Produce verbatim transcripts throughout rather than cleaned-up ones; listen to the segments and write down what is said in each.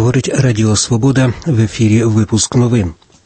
Говорить Радіо Свобода, в ефірі випуск новин.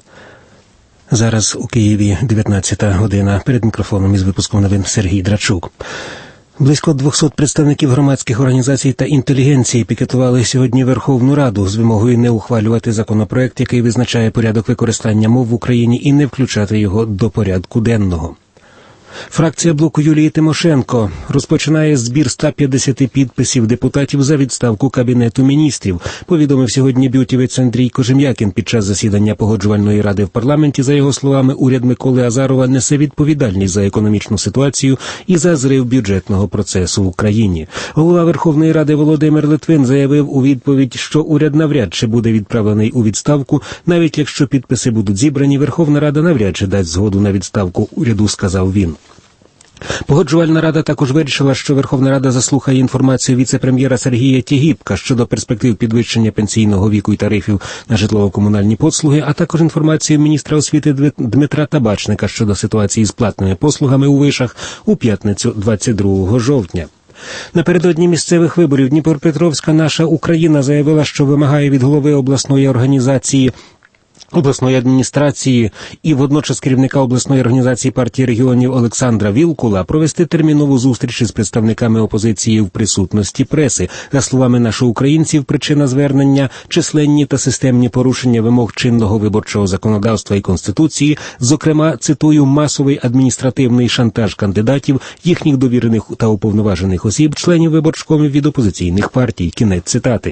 Зараз у Києві дев'ятнадцята година. Перед мікрофоном із випуском новин Сергій Драчук. Близько двохсот представників громадських організацій та інтелігенції пікетували сьогодні Верховну Раду з вимогою не ухвалювати законопроект, який визначає порядок використання мов в Україні, і не включати його до порядку денного. Фракція блоку Юлії Тимошенко розпочинає збір ста п'ятдесяти підписів депутатів за відставку Кабінету міністрів, повідомив сьогодні бютівець Андрій Кожем'якін під час засідання Погоджувальної ради в парламенті. За його словами, уряд Миколи Азарова несе відповідальність за економічну ситуацію і за зрив бюджетного процесу в Україні. Голова Верховної Ради Володимир Литвин заявив у відповідь, що уряд навряд чи буде відправлений у відставку. Навіть якщо підписи будуть зібрані, Верховна Рада навряд чи дасть згоду на відставку уряду, сказав він. Погоджувальна рада також вирішила, що Верховна Рада заслухає інформацію віце-прем'єра Сергія Тігіпка щодо перспектив підвищення пенсійного віку і тарифів на житлово-комунальні послуги, а також інформацію міністра освіти Дмитра Табачника щодо ситуації з платними послугами у вишах у п'ятницю двадцять другого жовтня. Напередодні місцевих виборів Дніпропетровська «Наша Україна» заявила, що вимагає від голови обласної організації обласної адміністрації і водночас керівника обласної організації партії регіонів Олександра Вілкула провести термінову зустріч із представниками опозиції в присутності преси. За словами нашоукраїнців, причина звернення – численні та системні порушення вимог чинного виборчого законодавства і Конституції, зокрема, цитую, масовий адміністративний шантаж кандидатів, їхніх довірених та уповноважених осіб, членів виборчкомів від опозиційних партій. Кінець цитати.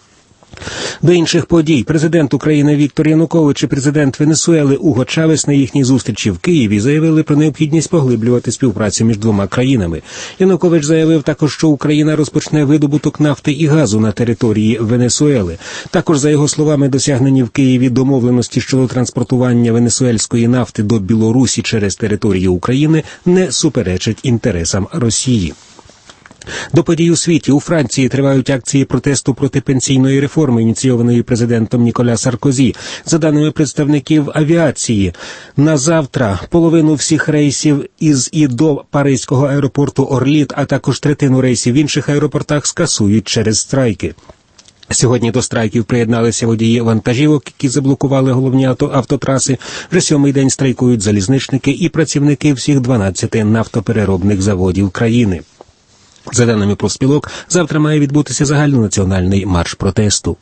До інших подій. Президент України Віктор Янукович і президент Венесуели Уго Чавес на їхній зустрічі в Києві заявили про необхідність поглиблювати співпрацю між двома країнами. Янукович заявив також, що Україна розпочне видобуток нафти і газу на території Венесуели. Також, за його словами, досягнені в Києві домовленості щодо транспортування венесуельської нафти до Білорусі через територію України не суперечать інтересам Росії. До подій у світі. У Франції тривають акції протесту проти пенсійної реформи, ініційованої президентом Ніколя Саркозі. За даними представників авіації, на завтра половину всіх рейсів із і до паризького аеропорту Орліт, а також третину рейсів в інших аеропортах скасують через страйки. Сьогодні до страйків приєдналися водії вантажівок, які заблокували головні авто, автотраси. Вже сьомий день страйкують залізничники і працівники всіх дванадцяти нафтопереробних заводів країни. За даними профспілок, завтра має відбутися загальнонаціональний марш протесту.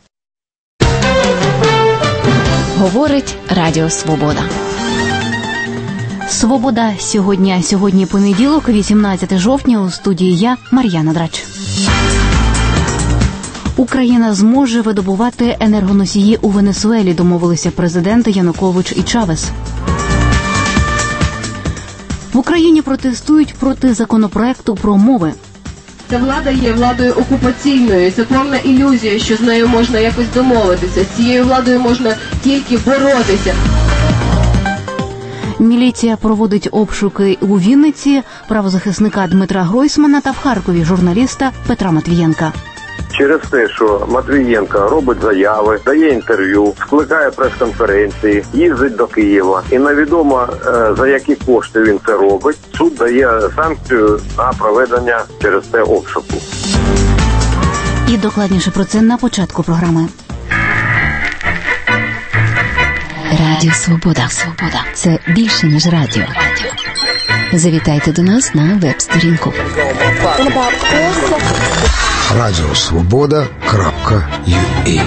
Говорить Радіо Свобода. Свобода сьогодні. Сьогодні понеділок, вісімнадцяте жовтня, у студії я, Мар'яна Драч. Україна зможе видобувати енергоносії у Венесуелі, домовилися президенти Янукович і Чавес. В Україні протестують проти законопроекту про мови. Ця влада є владою окупаційною. Це повна ілюзія, що з нею можна якось домовитися. З цією владою можна тільки боротися. Міліція проводить обшуки у Вінниці, правозахисника Дмитра Гройсмана та в Харкові журналіста Петра Матвієнка. Через те, що Матвієнко робить заяви, дає інтерв'ю, скликає прес-конференції, їздить до Києва. І невідомо, за які кошти він це робить. Суд дає санкцію на проведення через це обшуку. І докладніше про це на початку програми. Радіо Свобода. Свобода. Це більше, ніж радіо. Завітайте до нас на веб-сторінку. радіо свобода крапка ю а.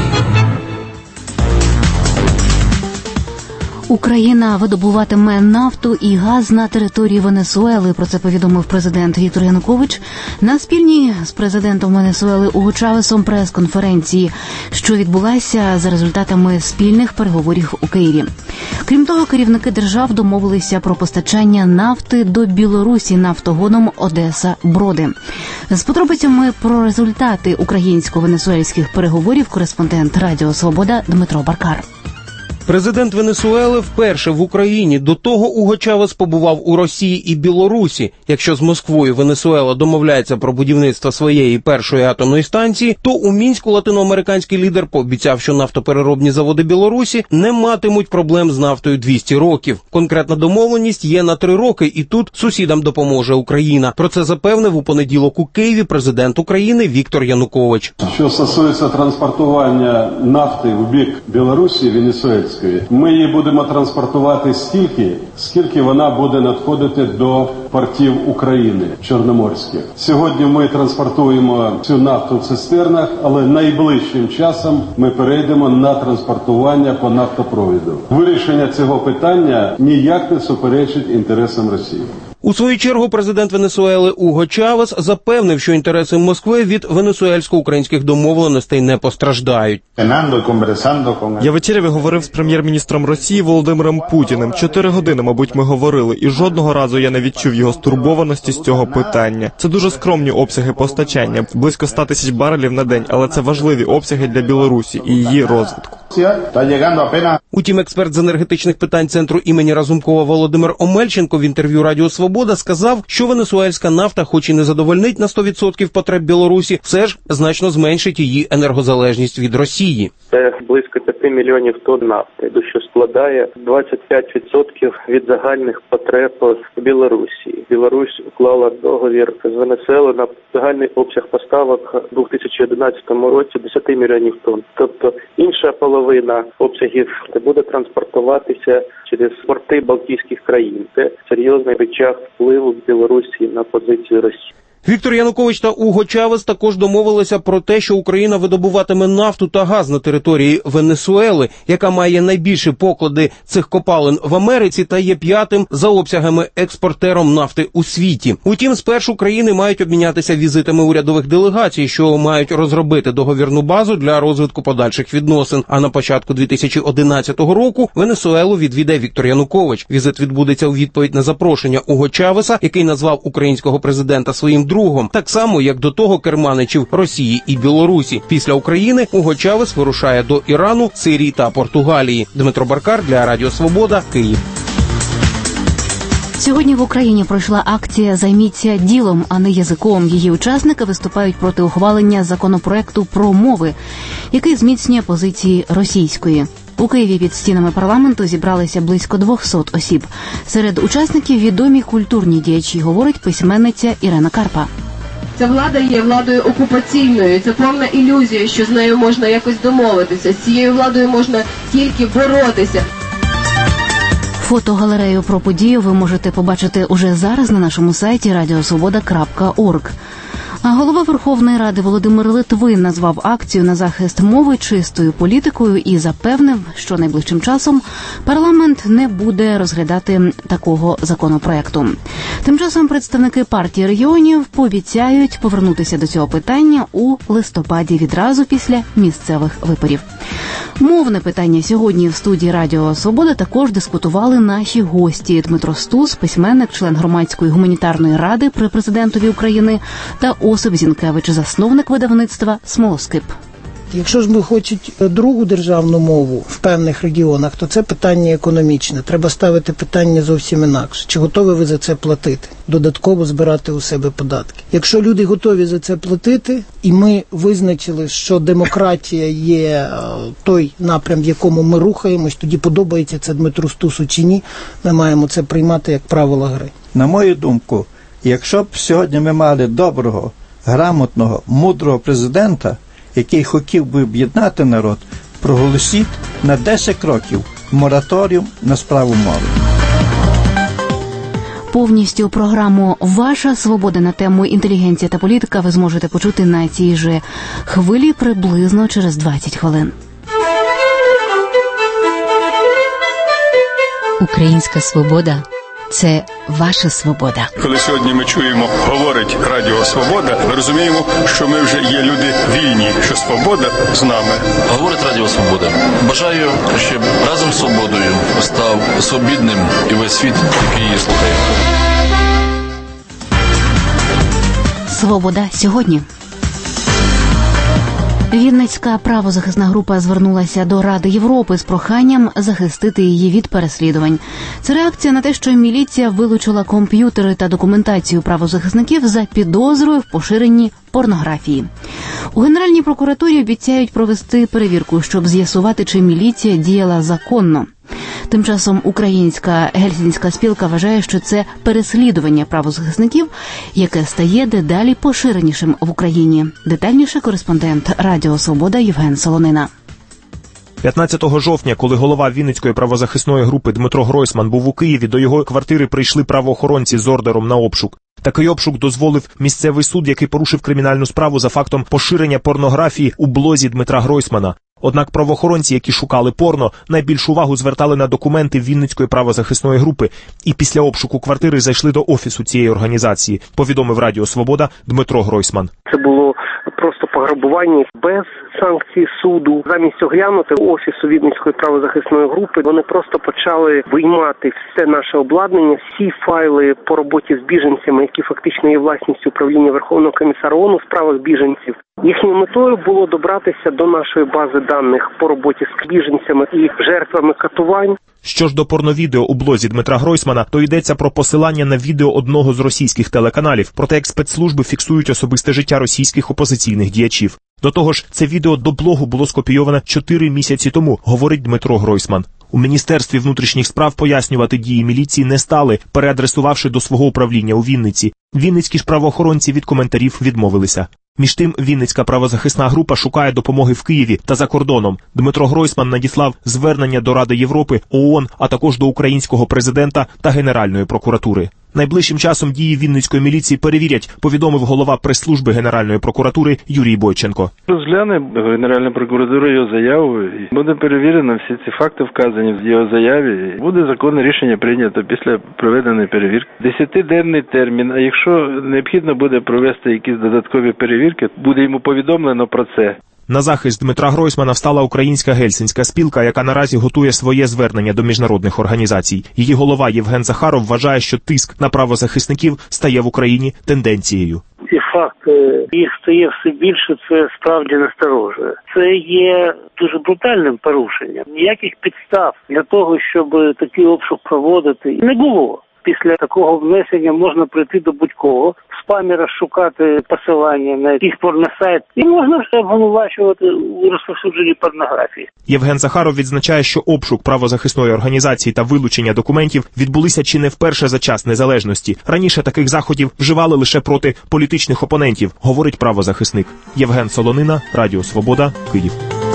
Україна видобуватиме нафту і газ на території Венесуели. Про це повідомив президент Віктор Янукович на спільній з президентом Венесуели Уго Чавесом прес-конференції, що відбулася за результатами спільних переговорів у Києві. Крім того, керівники держав домовилися про постачання нафти до Білорусі нафтогоном Одеса-Броди. З подробицями про результати українсько-венесуельських переговорів кореспондент Радіо Свобода Дмитро Баркар. Президент Венесуели вперше в Україні. До того Уго Чавес побував у Росії і Білорусі. Якщо з Москвою Венесуела домовляється про будівництво своєї першої атомної станції, то у Мінську латиноамериканський лідер пообіцяв, що нафтопереробні заводи Білорусі не матимуть проблем з нафтою двісті років. Конкретна домовленість є на три роки, і тут сусідам допоможе Україна. Про це запевнив у понеділок у Києві президент України Віктор Янукович. Що стосується транспортування нафти в бік Білорусі, Венесуельської, ми її будемо транспортувати стільки, скільки вона буде надходити до портів України чорноморських. Сьогодні ми транспортуємо цю нафту в цистернах, але найближчим часом ми перейдемо на транспортування по нафтопроводу. Вирішення цього питання ніяк не суперечить інтересам Росії. У свою чергу президент Венесуели Уго Чавес запевнив, що інтереси Москви від венесуельсько-українських домовленостей не постраждають. Я вечеряв і говорив з прем'єр-міністром Росії Володимиром Путіним. Чотири години, мабуть, ми говорили, і жодного разу я не відчув його стурбованості з цього питання. Це дуже скромні обсяги постачання, близько ста тисяч барелів на день, але це важливі обсяги для Білорусі і її розвитку. Утім, експерт з енергетичних питань центру імені Разумкова Володимир Омельченко в інтерв'ю Радіо Свобода сказав, що венесуельська нафта, хоч і не задовольнить на сто відсотків потреб Білорусі, все ж значно зменшить її енергозалежність від Росії. Це близько п'яти мільйонів тонн нафти, що складає двадцять п'ять відсотків від загальних потреб в Білорусі. Білорусь уклала договір з Венесуелою на загальний обсяг поставок у дві тисячі одинадцятому році десять мільйонів тонн. Тобто інша половина обсягів буде транспортуватися через порти Балтійських країн. Це серйозний рычаг впливу Білорусі на позицію Росії. Віктор Янукович та Уго Чавес також домовилися про те, що Україна видобуватиме нафту та газ на території Венесуели, яка має найбільші поклади цих копалин в Америці та є п'ятим за обсягами експортером нафти у світі. Утім, спершу країни мають обмінятися візитами урядових делегацій, що мають розробити договірну базу для розвитку подальших відносин. А на початку дві тисячі одинадцятого року Венесуелу відвідає Віктор Янукович. Візит відбудеться у відповідь на запрошення Уго Чавеса, який назвав українського президента своїм другом. Другом, так само, як до того керманичів Росії і Білорусі. Після України Уго Чавес вирушає до Ірану, Сирії та Португалії. Дмитро Баркар для Радіо Свобода, Київ. Сьогодні в Україні пройшла акція «Займіться ділом, а не язиком». Її учасники виступають проти ухвалення законопроекту про мови, який зміцнює позиції російської. У Києві під стінами парламенту зібралися близько двохсот осіб. Серед учасників відомі культурні діячі, говорить письменниця Ірина Карпа. Ця влада є владою окупаційною. Це повна ілюзія, що з нею можна якось домовитися. З цією владою можна тільки боротися. Фотогалерею про подію ви можете побачити уже зараз на нашому сайті радіосвобода крапка орг. А голова Верховної Ради Володимир Литвин назвав акцію на захист мови чистою політикою і запевнив, що найближчим часом парламент не буде розглядати такого законопроекту. Тим часом представники партії регіонів пообіцяють повернутися до цього питання у листопаді відразу після місцевих виборів. Мовне питання сьогодні в студії Радіо Свобода також дискутували наші гості. Дмитро Стус, письменник, член громадської гуманітарної ради при президентові України, та Осип Зінкевич, засновник видавництва «Смолоскип». Якщо ж ми хочуть другу державну мову в певних регіонах, то це питання економічне. Треба ставити питання зовсім інакше. Чи готові ви за це платити? Додатково збирати у себе податки. Якщо люди готові за це платити, і ми визначили, що демократія є той напрям, в якому ми рухаємось, тоді подобається це Дмитру Стусу чи ні, ми маємо це приймати як правило гри. На мою думку, якщо б сьогодні ми мали доброго, грамотного, мудрого президента, який хотів би об'єднати народ, проголосіть на десять років мораторіум на справу мови. Повністю програму «Ваша свобода» на тему «Інтелігенція та політика» ви зможете почути на цій же хвилі приблизно через двадцять хвилин. Українська свобода – це ваша свобода. Коли сьогодні ми чуємо, говорить Радіо Свобода, ми розуміємо, що ми вже є люди вільні, що свобода з нами. Говорить Радіо Свобода. Бажаю, щоб разом з свободою став свобідним і весь світ, який її слухає. Свобода сьогодні. Вінницька правозахисна група звернулася до Ради Європи з проханням захистити її від переслідувань. Це реакція на те, що міліція вилучила комп'ютери та документацію правозахисників за підозрою в поширенні порнографії. У Генеральній прокуратурі обіцяють провести перевірку, щоб з'ясувати, чи міліція діяла законно. Тим часом українська гельсінська спілка вважає, що це переслідування правозахисників, яке стає дедалі поширенішим в Україні. Детальніше кореспондент Радіо Свобода Євген Солонина. п'ятнадцятого жовтня, коли голова Вінницької правозахисної групи Дмитро Гройсман був у Києві, до його квартири прийшли правоохоронці з ордером на обшук. Такий обшук дозволив місцевий суд, який порушив кримінальну справу за фактом поширення порнографії у блозі Дмитра Гройсмана. Однак правоохоронці, які шукали порно, найбільшу увагу звертали на документи Вінницької правозахисної групи і після обшуку квартири зайшли до офісу цієї організації, повідомив Радіо Свобода Дмитро Гройсман. Це було просто пограбування без санкцій суду. Замість оглянути офісу Вінницької правозахисної групи, вони просто почали виймати все наше обладнання, всі файли по роботі з біженцями, які фактично є власністю управління Верховного комісара ООН у справах біженців. Їхньою метою було добратися до нашої бази даних по роботі з біженцями і жертвами катувань. Що ж до порновідео у блозі Дмитра Гройсмана, то йдеться про посилання на відео одного з російських телеканалів, про те, як спецслужби фіксують особисте життя російських опозиційних діячів. До того ж, це відео до блогу було скопійоване чотири місяці тому, говорить Дмитро Гройсман. У Міністерстві внутрішніх справ пояснювати дії міліції не стали, переадресувавши до свого управління у Вінниці. Вінницькі ж правоохоронці від коментарів відмовилися. Між тим, Вінницька правозахисна група шукає допомоги в Києві та за кордоном. Дмитро Гройсман надіслав звернення до Ради Європи, ООН, а також до українського президента та Генеральної прокуратури. Найближчим часом дії Вінницької міліції перевірять, повідомив голова прес-служби Генеральної прокуратури Юрій Бойченко. Розгляне Генеральна прокуратура його заяву, і буде перевірено всі ці факти, вказані в його заяві. Буде законне рішення прийнято після проведеної перевірки. Десятиденний термін, а якщо необхідно буде провести якісь додаткові перевірки, буде йому повідомлено про це. На захист Дмитра Гройсмана встала українська гельсінська спілка, яка наразі готує своє звернення до міжнародних організацій. Її голова Євген Захаров вважає, що тиск на правозахисників стає в Україні тенденцією. Ці факти, їх стає все більше, це справді насторожує. Це є дуже брутальним порушенням. Ніяких підстав для того, щоб такий обшук проводити, не було. Після такого внесення можна прийти до будь-кого, в спамі розшукати посилання на якийсь порносайт, і можна все обвинувачувати у розповсюдженні порнографії. Євген Захаров відзначає, що обшук правозахисної організації та вилучення документів відбулися чи не вперше за час незалежності. Раніше таких заходів вживали лише проти політичних опонентів, говорить правозахисник. Євген Солонина, Радіо Свобода, Київ.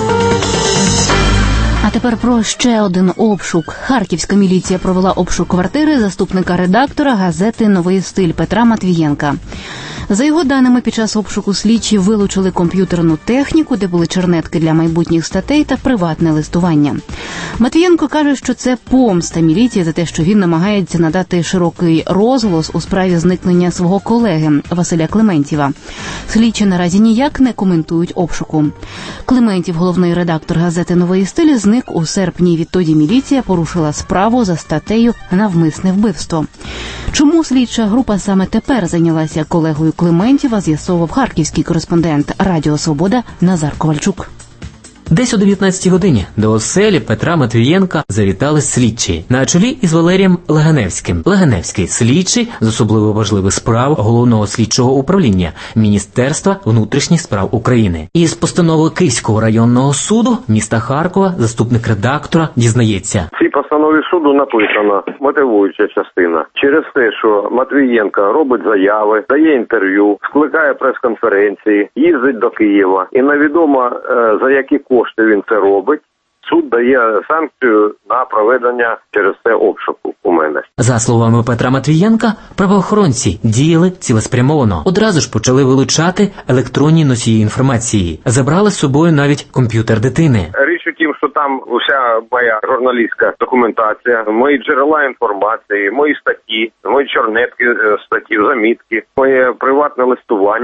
А тепер про ще один обшук. Харківська міліція провела обшук квартири заступника редактора газети «Новий стиль» Петра Матвієнка. За його даними, під час обшуку слідчі вилучили комп'ютерну техніку, де були чернетки для майбутніх статей та приватне листування. Матвієнко каже, що це помста міліції за те, що він намагається надати широкий розголос у справі зникнення свого колеги Василя Клементєва. Слідчі наразі ніяк не коментують обшуку. Клементєв, головний редактор газети «Новий стиль», зник у серпні. Відтоді міліція порушила справу за статтею «Навмисне вбивство». Чому слідча група саме тепер зайнялася колегою Клементєва, з'ясовував харківський кореспондент Радіо Свобода Назар Ковальчук. Десь о дев'ятнадцятій годині до оселі Петра Матвієнка завітали слідчі на чолі із Валерієм Лаганевським. Лаганевський – слідчий з особливо важливих справ Головного слідчого управління Міністерства внутрішніх справ України. Із постанови Київського районного суду міста Харкова заступник редактора дізнається. В цій постанові суду написано мотивуюча частина. Через те, що Матвієнко робить заяви, дає інтерв'ю, скликає прес-конференції, їздить до Києва і невідомо за які кошти Кошти він це робить. Суд дає санкцію на проведення через це обшуку у мене. За словами Петра Матвієнка, правоохоронці діяли цілеспрямовано. Одразу ж почали вилучати електронні носії інформації. Забрали з собою навіть комп'ютер дитини. Річ у тім, що там уся моя журналістська документація, мої джерела інформації, мої статті, мої чорнетки статті, замітки, моє приватне листування.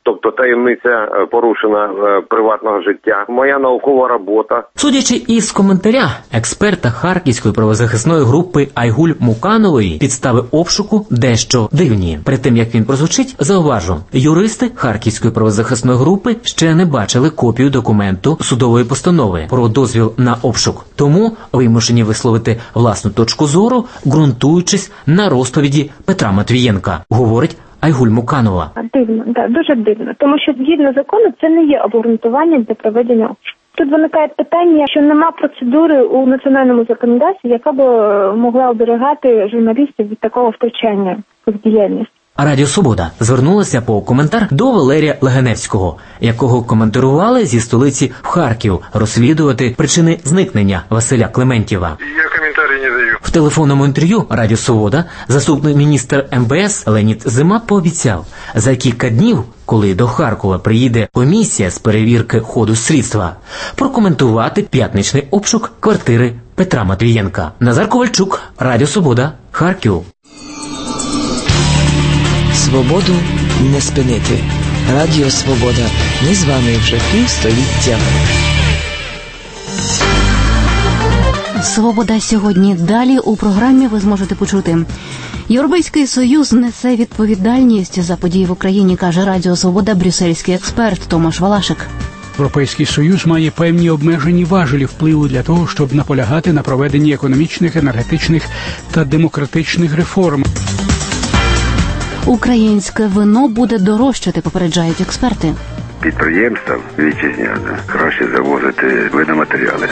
тобто таємниця порушена приватного життя. Моя наукова робота. Судячи із коментаря експерта Харківської правозахисної групи Айгуль Муканової, підстави обшуку дещо дивні. Перед тим, як він прозвучить, зауважу, юристи Харківської правозахисної групи ще не бачили копію документу судової постанови про дозвіл на обшук. Тому вимушені висловити власну точку зору, ґрунтуючись на розповіді Петра Матвієнка, говорить Айгуль Муканова. Дивно, да, дуже дивно. Тому що згідно закону це не є обґрунтуванням для проведення обшуку. Тут виникає питання, що нема процедури у національному законодавстві, яка б могла оберігати журналістів від такого втручання в діяльність. А Радіо Свобода звернулася по коментар до Валерія Легеневського, якого коментували зі столиці в Харків розслідувати причини зникнення Василя Клементьєва. Я коментарі не даю. В телефонному інтерв'ю Радіо Свобода заступник міністр ем бе ес Леонід Зима пообіцяв, за кілька днів, коли до Харкова приїде комісія з перевірки ходу слідства, прокоментувати п'ятничний обшук квартири Петра Матвієнка. Назар Ковальчук, Радіо Свобода, Харків. Свободу не спинити. Радіо Свобода. Ми з вами вже півстоліття. Свобода сьогодні. Далі у програмі ви зможете почути. Європейський Союз несе відповідальність за події в Україні, каже Радіо Свобода брюссельський експерт Томаш Валашик. Європейський Союз має певні обмежені важелі впливу для того, щоб наполягати на проведенні економічних, енергетичних та демократичних реформ. Українське вино буде дорожчати, попереджають експерти. Підприємствам вітчизняне краще завозити виноматеріали.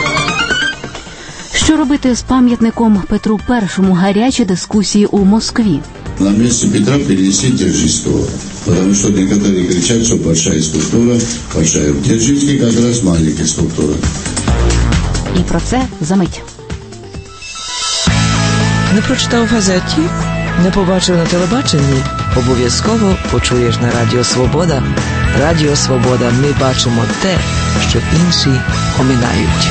Що робити з пам'ятником Петру І? Гарячі дискусії у Москві. На место Петра перенесли Дзержинского, потому что некоторые кричат, что большая скульптура, большая. В Дзержинске как раз маленькая скульптура. І про це за мить. Не прочитав в газеті? Не побачив на телебаченні? Обов'язково почуєш на Радіо Свобода. Радіо Свобода. Ми бачимо те, що інші оминають.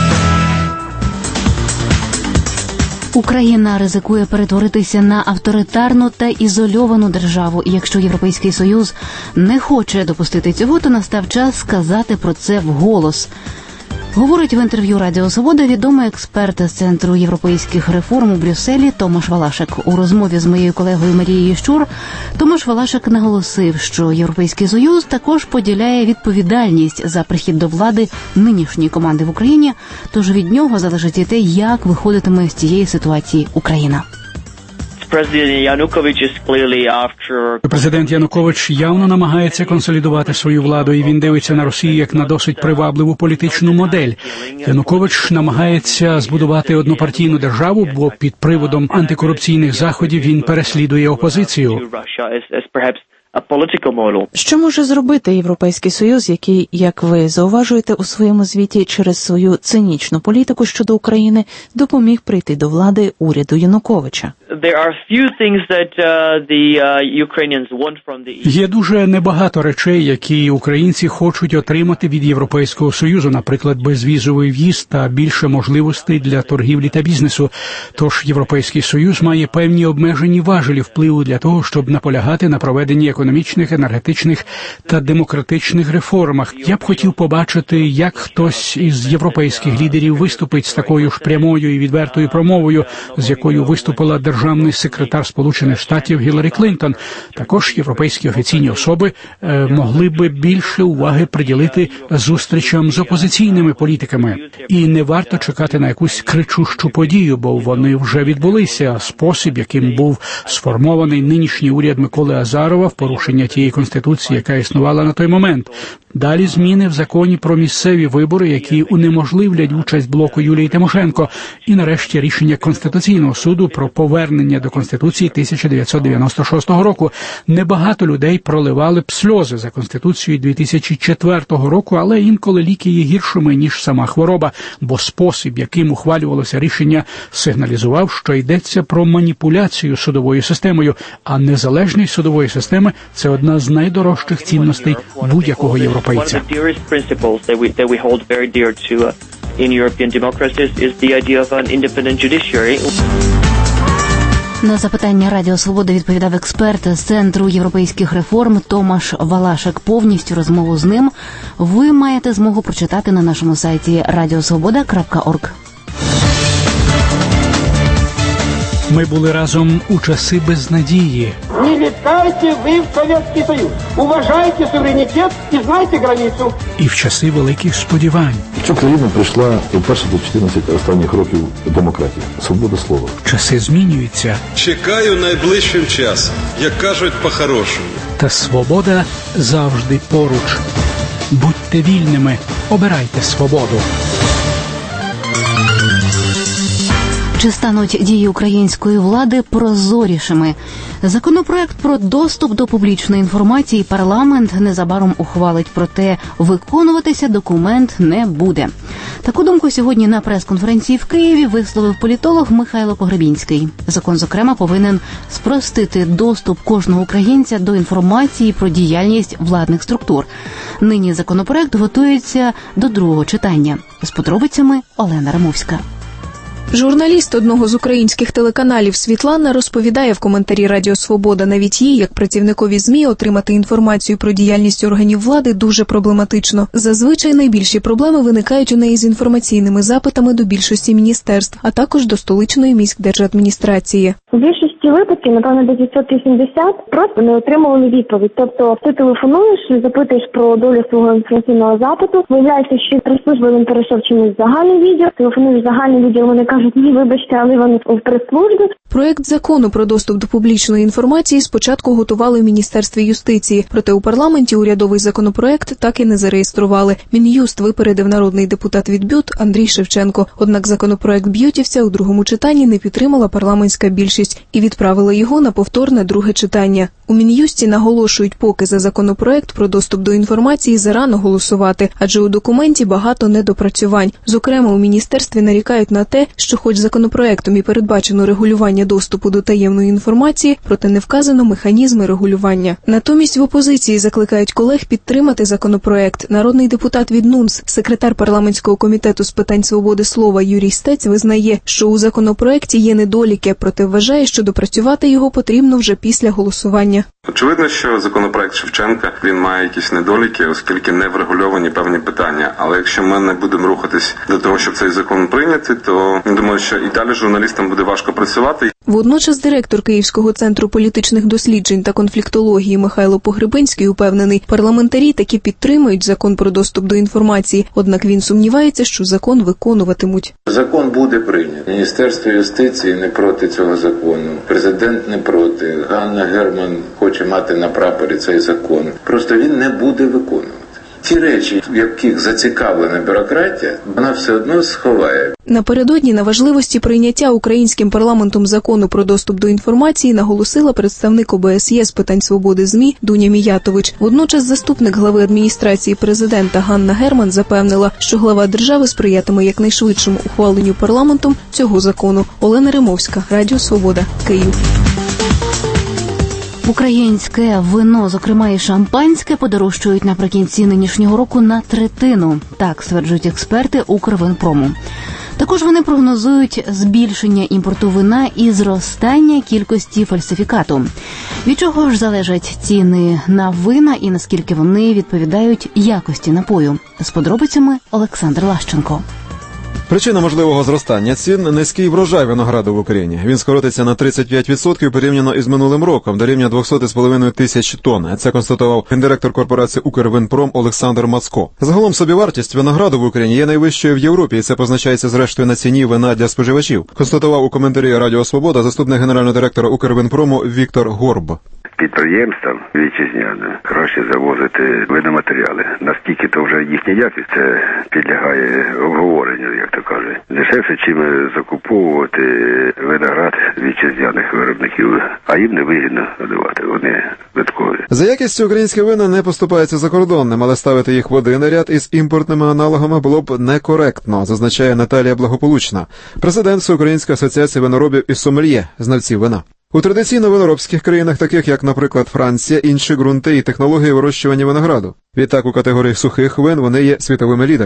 Україна ризикує перетворитися на авторитарну та ізольовану державу. І якщо Європейський Союз не хоче допустити цього, то настав час сказати про це вголос. Говорить в інтерв'ю Радіо Свобода відомий експерт з Центру європейських реформ у Брюсселі Томаш Валашик. У розмові з моєю колегою Марією Щур Томаш Валашик наголосив, що Європейський Союз також поділяє відповідальність за прихід до влади нинішньої команди в Україні, тож від нього залежить і те, як виходитиме з цієї ситуації Україна. Президент Янукович явно намагається консолідувати свою владу, і він дивиться на Росію як на досить привабливу політичну модель. Янукович намагається збудувати однопартійну державу, бо під приводом антикорупційних заходів він переслідує опозицію. Що може зробити Європейський Союз, який, як ви зауважуєте у своєму звіті, через свою цинічну політику щодо України допоміг прийти до влади уряду Януковича? Є дуже небагато речей, які українці хочуть отримати від Європейського Союзу, наприклад, безвізовий в'їзд та більше можливостей для торгівлі та бізнесу. Тож Європейський Союз має певні обмежені важелі впливу для того, щоб наполягати на проведенні економічних, енергетичних та демократичних реформах. Я б хотів побачити, як хтось із європейських лідерів виступить з такою ж прямою і відвертою промовою, з якою виступила державний секретар Сполучених Штатів Гіларі Клінтон. Також європейські офіційні особи е, могли би більше уваги приділити зустрічам з опозиційними політиками. І не варто чекати на якусь кричущу подію, бо вони вже відбулися. Спосіб, яким був сформований нинішній уряд Миколи Азарова в порушення тієї конституції, яка існувала на той момент. Далі зміни в законі про місцеві вибори, які унеможливлять участь блоку Юлії Тимошенко. І нарешті рішення Конституційного суду про повернення до Конституції тисяча дев'ятсот дев'яносто шостого року. Небагато людей проливали б сльози за Конституцією дві тисячі четвертого року, але інколи ліки є гіршими, ніж сама хвороба, бо спосіб, яким ухвалювалося рішення, сигналізував, що йдеться про маніпуляцію судовою системою, а незалежність судової системи – це одна з найдорожчих цінностей будь-якого європейця. На запитання Радіо Свобода відповідав експерт з Центру європейських реформ Томаш Валашек. Повністю розмову з ним ви маєте змогу прочитати на нашому сайті радіосвобода крапка орг. Ми були разом у часи безнадії. Не летайте ви в Совєтський Союз. Уважайте суверенітет і знайте границю. І в часи великих сподівань. Цю країну прийшла вперше за чотирнадцять останніх років демократія. Свобода слова. Часи змінюються. Чекаю найближчим часом, як кажуть по-хорошому. Та свобода завжди поруч. Будьте вільними, обирайте свободу. Чи стануть дії української влади прозорішими? Законопроект про доступ до публічної інформації парламент незабаром ухвалить, проте виконуватися документ не буде. Таку думку сьогодні на прес-конференції в Києві висловив політолог Михайло Погребінський. Закон, зокрема, повинен спростити доступ кожного українця до інформації про діяльність владних структур. Нині законопроект готується до другого читання. З подробицями Олена Римовська. Журналіст одного з українських телеканалів Світлана розповідає в коментарі Радіо Свобода, навіть їй, як працівникові ЗМІ, отримати інформацію про діяльність органів влади дуже проблематично. Зазвичай найбільші проблеми виникають у неї з інформаційними запитами до більшості міністерств, а також до столичної міськдержадміністрації. У більшості випадків, напевно, до дев'ятсот вісімдесят, просто не отримували відповідь. Тобто ти телефонуєш і запитуєш про долю свого інформаційного запиту, виявляється, що прес-служба він перейшов чомусь в загальний відділ, телефонуєш в загальний відділ, вони кажуть, ні, вибачте, але вони в прес-службі. Проект закону про доступ до публічної інформації спочатку готували в Міністерстві юстиції, проте у парламенті урядовий законопроект так і не зареєстрували. Мін'юст випередив народний депутат від БЮТ Андрій Шевченко. Однак законопроект б'ютівця у другому читанні не підтримала парламентська більшість і відправила його на повторне друге читання. У Мін'юсті наголошують, поки за законопроект про доступ до інформації зарано голосувати, адже у документі багато недопрацювань. Зокрема, у міністерстві нарікають на те, що хоч законопроектом і передбачено регулювання доступу до таємної інформації, проте не вказано механізми регулювання. Натомість в опозиції закликають колег підтримати законопроект. Народний депутат від НУНС, секретар парламентського комітету з питань свободи слова Юрій Стець визнає, що у законопроекті є недоліки, проте вважає, що допрацювати його потрібно вже після голосування. Очевидно, що законопроект Шевченка, він має якісь недоліки, оскільки не врегульовані певні питання. Але якщо ми не будемо рухатись до того, щоб цей закон прийняти, то я думаю, що і далі журналістам буде важко працювати. Водночас директор Київського центру політичних досліджень та конфліктології Михайло Погребинський упевнений, парламентарі таки підтримують закон про доступ до інформації, однак він сумнівається, що закон виконуватимуть. Закон буде прийнятий. Міністерство юстиції не проти цього закону, президент не проти, Ганна Герман хоче мати на прапорі цей закон. Просто він не буде виконувати. Ті речі, в яких зацікавлена бюрократія, вона все одно сховає. Напередодні на важливості прийняття українським парламентом закону про доступ до інформації наголосила представник О Б С Є з питань свободи ЗМІ Дуня Міятович. Водночас заступник глави адміністрації президента Ганна Герман запевнила, що глава держави сприятиме якнайшвидшому ухваленню парламентом цього закону. Олена Римовська, Радіо Свобода, Київ. Українське вино, зокрема і шампанське, подорожчають наприкінці нинішнього року на третину. Так стверджують експерти Укрвинпрому. Також вони прогнозують збільшення імпорту вина і зростання кількості фальсифікату. Від чого ж залежать ціни на вина і наскільки вони відповідають якості напою? З подробицями Олександр Лащенко. Причина можливого зростання цін – низький врожай винограду в Україні. Він скоротиться на тридцять п'ять відсотків порівняно із минулим роком, до рівня двісті з половиною тисяч тонн. Це констатував гендиректор корпорації «Укрвинпром» Олександр Мацко. Загалом собівартість винограду в Україні є найвищою в Європі, і це позначається зрештою на ціні вина для споживачів, констатував у коментарі Радіо Свобода заступник генерального директора «Укрвинпрому» Віктор Горб. Підприємствам вітчизняним краще завозити виноматеріали. Наскільки то вже їхня якість, це підлягає обговоренню, як то кажуть. Дешевше, чим закуповувати виноград вітчизняних виробників, а їм не вигідно надавати, вони збиткові. За якістю українські вина не поступаються закордонним, але ставити їх в один ряд із імпортними аналогами було б некоректно, зазначає Наталія Благополучна, президент Всеукраїнської асоціації виноробів і сомельє, знавців вина. У традиційно виноробських країнах, таких як, наприклад, Франція, інші ґрунти і технології вирощування винограду. Відтак, у категорії сухих вин вони є світовими лідерами.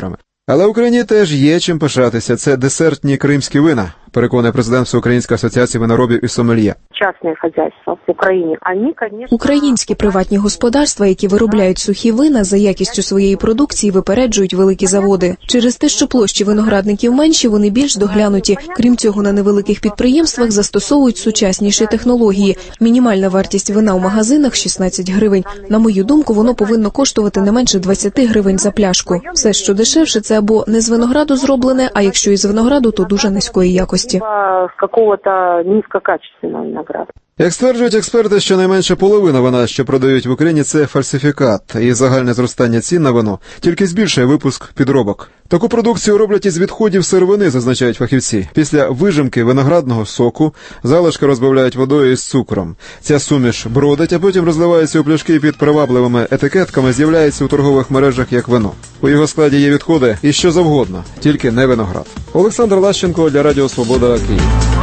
Але Україні теж є чим пишатися. Це десертні кримські вина, переконує президент Всеукраїнської асоціації виноробів і сомельє. Частне хазяйство в Україні, вони, конечно... Українські приватні господарства, які виробляють сухі вина, за якістю своєї продукції випереджують великі заводи. Через те, що площі виноградників менші, вони більш доглянуті. Крім цього, на невеликих підприємствах застосовують сучасніші технології. Мінімальна вартість вина у магазинах – шістнадцять гривень. На мою думку, воно повинно коштувати не менше двадцять гривень за пляшку. Все, що дешевше, це або не з винограду зроблене, а якщо із винограду, то дуже низької якості. З какого-то низькокачественного винограду. Як стверджують експерти, щонайменше половина вина, що продають в Україні, це фальсифікат, і загальне зростання цін на вино тільки збільшує випуск підробок. Таку продукцію роблять із відходів сировини, зазначають фахівці. Після вижимки виноградного соку залишки розбавляють водою із цукром. Ця суміш бродить, а потім розливається у пляшки під привабливими етикетками, з'являється у торгових мережах як вино. У його складі є відходи і що завгодно, тільки не виноград. Олександр Лащенко для Радіо Свобода, Київ.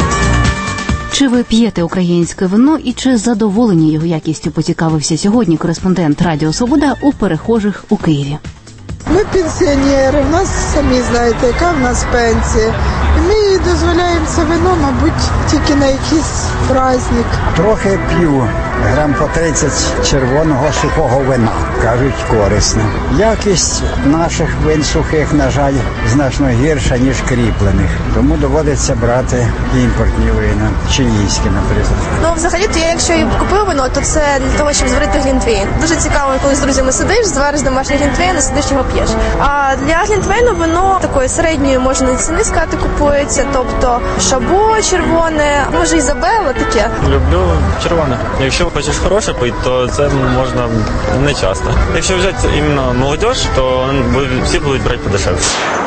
Чи ви п'єте українське вино і чи задоволені його якістю, поцікавився сьогодні кореспондент Радіо Свобода у перехожих у Києві. Ми пенсіонери, в нас, самі знаєте, яка в нас пенсія. І ми дозволяємо це вино, мабуть, тільки на якийсь праздник. Трохи п'ю, грам по тридцять червоного сухого вина. Кажуть, корисно. Якість наших вин сухих, на жаль, значно гірша, ніж кріплених. Тому доводиться брати імпортні вина, чилійські, наприклад. Ну, взагалі-то я, якщо і купив вино, то це для того, щоб зварити глінтвейн. Дуже цікаво, коли з друзями сидиш, звариш домашній глінтвейн, і сидиш його п'єш. А для глінтвейну вино такої середньої, можна ціни сказати, купується, тобто шабо червоне, може Ізабелла таке. Люблю червоне. Якщо хочеш хороше пити, то це можна не часто. Якщо взяти іменно молодь, то всі будуть брати подешевше.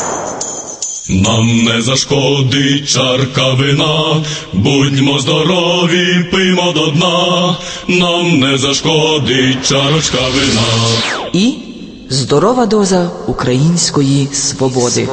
Нам не зашкодить чарка вина, будьмо здорові, пиймо до дна. Нам не зашкодить чарочка вина. І здорова доза української свободи.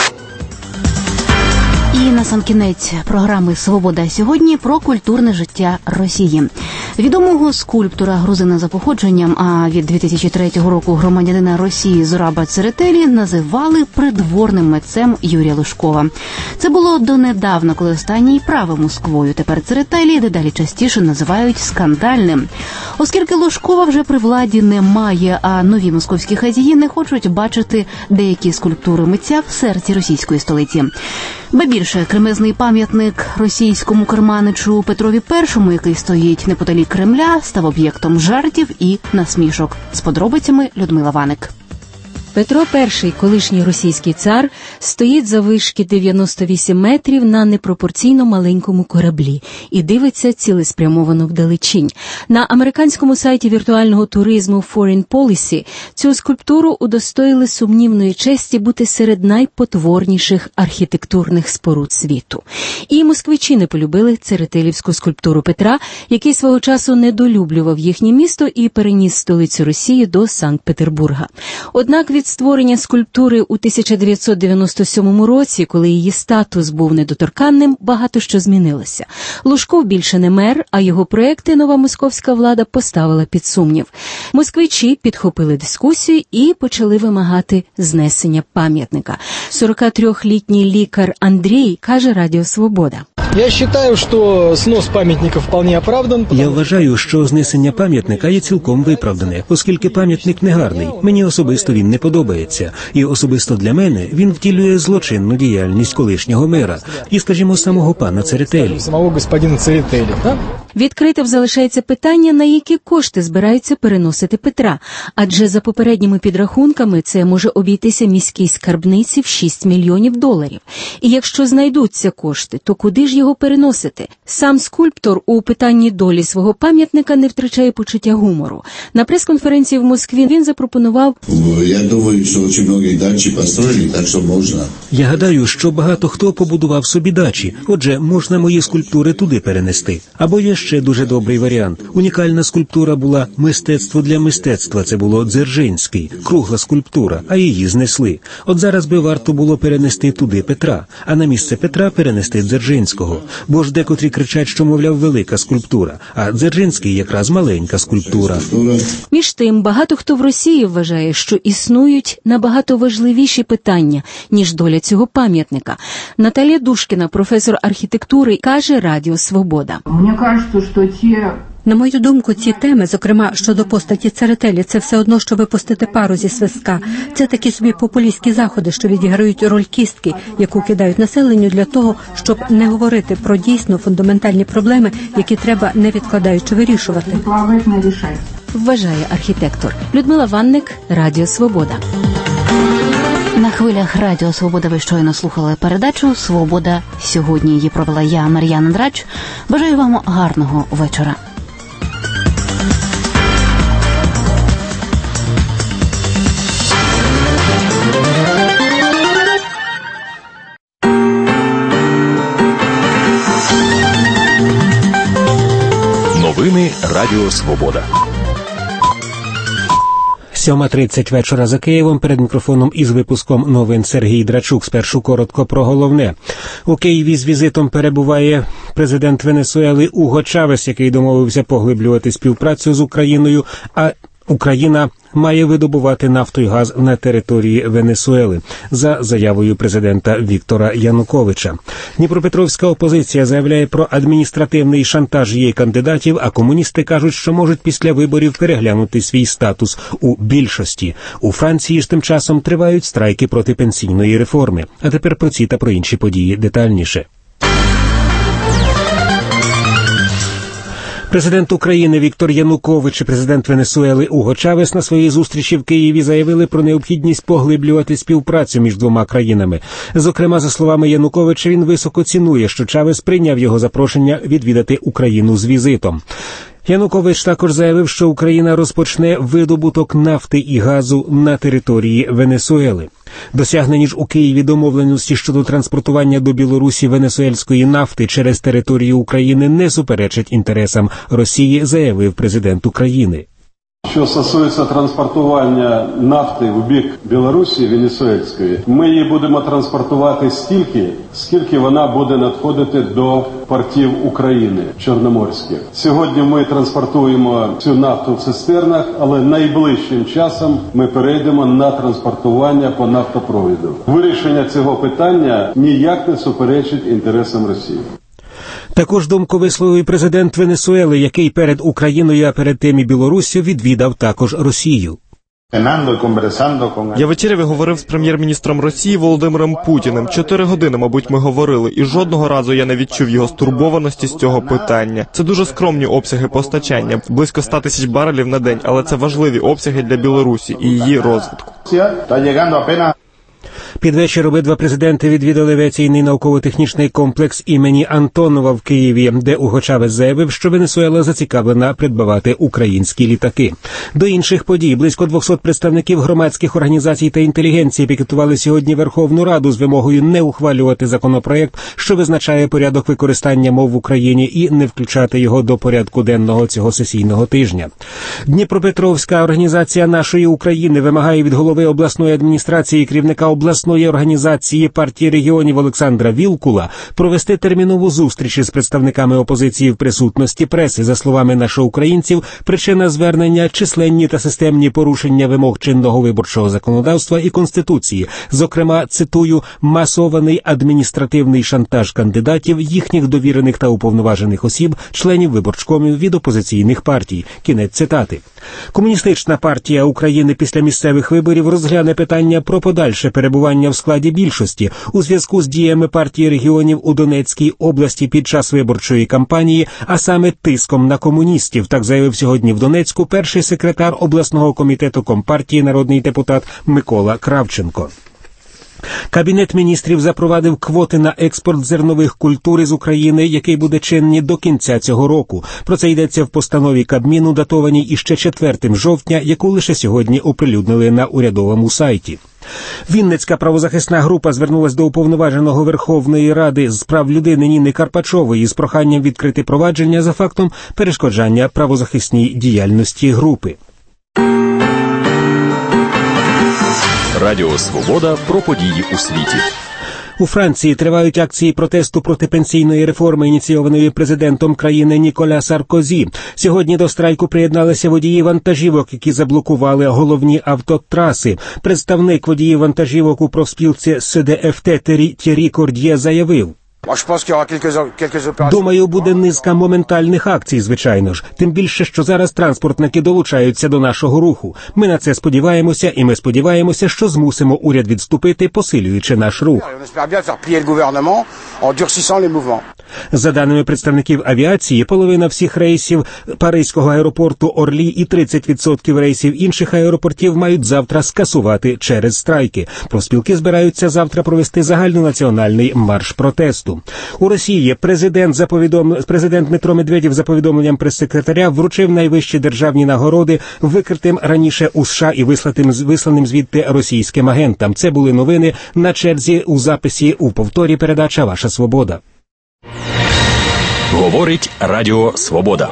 І насамкінець програми «Свобода сьогодні» про культурне життя Росії. Відомого скульптора грузина за походженням, а від дві тисячі третього року громадянина Росії Зураба Церетелі називали придворним митцем Юрія Лужкова. Це було донедавна, коли останній правив Москвою. Тепер Церетелі дедалі частіше називають скандальним. Оскільки Лужкова вже при владі немає, а нові московські хазії не хочуть бачити деякі скульптури митця в серці російської столиці. Ба більше, кремезний пам'ятник російському керманичу Петрові І, який стоїть неподалік Кремля, став об'єктом жартів і насмішок. З подробицями Людмила Ваник. Петро І, колишній російський цар, стоїть заввишки дев'яносто вісім метрів на непропорційно маленькому кораблі і дивиться цілеспрямовано вдалечінь. На американському сайті віртуального туризму Foreign Policy цю скульптуру удостоїли сумнівної честі бути серед найпотворніших архітектурних споруд світу. І москвичі не полюбили церетелівську скульптуру Петра, який свого часу недолюблював їхнє місто і переніс столицю Росії до Санкт-Петербурга. Однак від створення скульптури у тисяча дев'ятсот дев'яносто сьомому році, коли її статус був недоторканним, багато що змінилося. Лужков більше не мер, а його проекти нова московська влада поставила під сумнів. Москвичі підхопили дискусію і почали вимагати знесення пам'ятника. сорокатрьохлітній лікар Андрій каже Радіо Свобода. Я вважаю, що снос пам'ятника вполне оправдан. Я вважаю, що знесення пам'ятника є цілком виправдане, оскільки пам'ятник негарний. Мені особисто він не подобається. І особисто для мене він втілює злочинну діяльність колишнього мера і, скажімо, самого пана Церетелі. Самого господина Церетелі, так? Відкритим залишається питання, на які кошти збираються переносити Петра. Адже за попередніми підрахунками це може обійтися міській скарбниці в шість мільйонів доларів. І якщо знайдуться кошти, то куди ж його переносити? Сам скульптор у питанні долі свого пам'ятника не втрачає почуття гумору. На прес-конференції в Москві він запропонував: Я думаю, що дуже багато дачі построїли, так що можна. Я гадаю, що багато хто побудував собі дачі, отже, можна мої скульптури туди перенести. Або є ще дуже добрий варіант. Унікальна скульптура була «Мистецтво для мистецтва». Це було Дзержинський, кругла скульптура, а її знесли. От зараз би варто було перенести туди Петра, а на місце Петра перенести Дзержинського. цього. Бо ж декотрі кричать, що, мовляв, велика скульптура, а Дзержинський якраз маленька скульптура. Між тим, багато хто в Росії вважає, що існують набагато важливіші питання, ніж доля цього пам'ятника. Наталія Душкіна, професор архітектури, каже Радіо Свобода. Мені кажуть, що ті... На мою думку, ці теми, зокрема щодо постаті Церетелі, це все одно, що випустити пару зі свистка. Це такі собі популістські заходи, що відіграють роль кістки, яку кидають населенню для того, щоб не говорити про дійсно фундаментальні проблеми, які треба не відкладаючи вирішувати. Вважає архітектор. Людмила Ванник, Радіо Свобода. На хвилях Радіо Свобода ви щойно слухали передачу «Свобода сьогодні». Її провела я, Мар'яна Драч. Бажаю вам гарного вечора. Новини Радіо Свобода. сьома тридцять вечора за Києвом. Перед мікрофоном із випуском новин Сергій Драчук. Спершу коротко про головне. У Києві з візитом перебуває президент Венесуели Уго Чавес, який домовився поглиблювати співпрацю з Україною, а Україна має видобувати нафту і газ на території Венесуели, за заявою президента Віктора Януковича. Дніпропетровська опозиція заявляє про адміністративний шантаж її кандидатів, а комуністи кажуть, що можуть після виборів переглянути свій статус у більшості. У Франції ж тим часом тривають страйки проти пенсійної реформи. А тепер про ці та про інші події детальніше. Президент України Віктор Янукович і президент Венесуели Уго Чавес на своїй зустрічі в Києві заявили про необхідність поглиблювати співпрацю між двома країнами. Зокрема, за словами Януковича, він високо цінує, що Чавес прийняв його запрошення відвідати Україну з візитом. Янукович також заявив, що Україна розпочне видобуток нафти і газу на території Венесуели. Досягнені ж у Києві домовленості щодо транспортування до Білорусі венесуельської нафти через територію України не суперечать інтересам Росії, заявив президент України. Що стосується транспортування нафти в бік Білорусі, венесуельської, ми її будемо транспортувати стільки, скільки вона буде надходити до портів України чорноморських. Сьогодні ми транспортуємо цю нафту в цистернах, але найближчим часом ми перейдемо на транспортування по нафтопроводу. Вирішення цього питання ніяк не суперечить інтересам Росії. Також думку висловив президент Венесуели, який перед Україною, а перед тим і Білоруссю відвідав також Росію. Я вечеряв і говорив з прем'єр-міністром Росії Володимиром Путіним. Чотири години, мабуть, ми говорили, і жодного разу я не відчув його стурбованості з цього питання. Це дуже скромні обсяги постачання, близько ста тисяч барелів на день, але це важливі обсяги для Білорусі і її розвитку. Під вечір обидва президенти відвідали авіаційний науково-технічний комплекс імені Антонова в Києві, де Уго Чавес заявив, що Венесуела зацікавлена придбавати українські літаки. До інших подій близько двохсот представників громадських організацій та інтелігенції пікетували сьогодні Верховну Раду з вимогою не ухвалювати законопроект, що визначає порядок використання мов в Україні, і не включати його до порядку денного цього сесійного тижня. Дніпропетровська організація «Нашої України» вимагає від голови обласної адміністрації і керівника обласної організації партії регіонів Олександра Вілкула провести термінову зустріч із представниками опозиції в присутності преси. За словами нашоукраїнців, причина звернення – численні та системні порушення вимог чинного виборчого законодавства і Конституції. Зокрема, цитую, масований адміністративний шантаж кандидатів, їхніх довірених та уповноважених осіб, членів виборчкомів від опозиційних партій. Кінець цитати. Комуністична партія України після місцевих виборів розгляне питання про подальше перебування в складі більшості у зв'язку з діями партії регіонів у Донецькій області під час виборчої кампанії, а саме тиском на комуністів, так заявив сьогодні в Донецьку перший секретар обласного комітету Компартії народний депутат Микола Кравченко. Кабінет міністрів запровадив квоти на експорт зернових культур із України, який буде чинний до кінця цього року. Про це йдеться в постанові Кабміну, датованій іще четвертого жовтня, яку лише сьогодні оприлюднили на урядовому сайті. Вінницька правозахисна група звернулась до уповноваженого Верховної Ради з прав людини Ніни Карпачової з проханням відкрити провадження за фактом перешкоджання правозахисній діяльності групи. Радіо Свобода про події у світі. У Франції тривають акції протесту проти пенсійної реформи, ініційованої президентом країни Ніколя Саркозі. Сьогодні до страйку приєдналися водії вантажівок, які заблокували головні автотраси. Представник водіїв вантажівок у профспілці С Д Ф Т Тєрі Корд'є заявив: «Думаю, буде низка моментальних акцій, звичайно ж. Тим більше, що зараз транспортники долучаються до нашого руху. Ми на це сподіваємося, і ми сподіваємося, що змусимо уряд відступити, посилюючи наш рух». За даними представників авіації, половина всіх рейсів Паризького аеропорту Орлі і тридцять відсотків рейсів інших аеропортів мають завтра скасувати через страйки. Профспілки збираються завтра провести загальнонаціональний марш протесту. У Росії президент, за повідом... президент Дмитро Медведєв за повідомленням прес-секретаря вручив найвищі державні нагороди викритим раніше у США і висланим, висланим звідти російським агентам. Це були новини на черзі у записі у повторі передача «Ваша свобода». Говорить Радіо Свобода.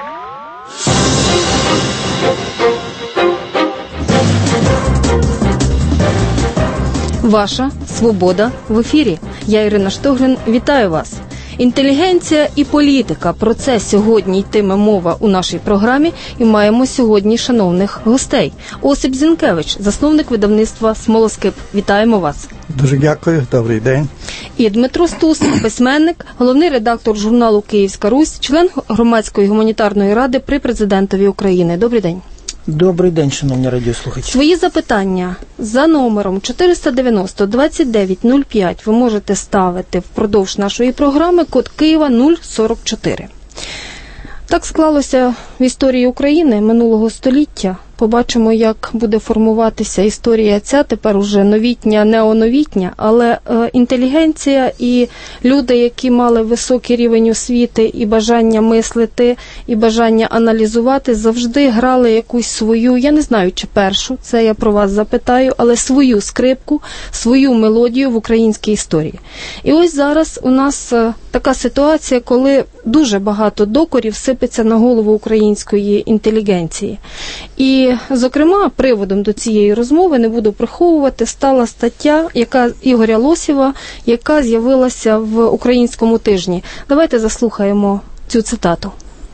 Ваша свобода в ефірі. Я Ірина Штогрин. Вітаю вас. Інтелігенція і політика. Про це сьогодні йтиме мова у нашій програмі. І маємо сьогодні шановних гостей. Осип Зінкевич, засновник видавництва «Смолоскип». Вітаємо вас. Дуже дякую. Добрий день. І Дмитро Стус, письменник, головний редактор журналу «Київська Русь», член громадської гуманітарної ради при президентові України. Добрий день. Добрий день, шановні радіослухачі. Свої запитання за номером чотириста дев'яносто двадцять дев'ять нуль п'ять ви можете ставити впродовж нашої програми, код Києва нуль сорок чотири. Так склалося в історії України минулого століття. Побачимо, як буде формуватися історія ця, тепер уже новітня, неоновітня, але е, інтелігенція і люди, які мали високий рівень освіти і бажання мислити, і бажання аналізувати, завжди грали якусь свою, я не знаю, чи першу, це я про вас запитаю, але свою скрипку, свою мелодію в українській історії. І ось зараз у нас е, така ситуація, коли дуже багато докорів сипеться на голову української інтелігенції. І, зокрема, приводом до цієї розмови, не буду приховувати, стала стаття яка Ігоря Лосєва, яка з'явилася в «Українському тижні». Давайте заслухаємо цю цитату.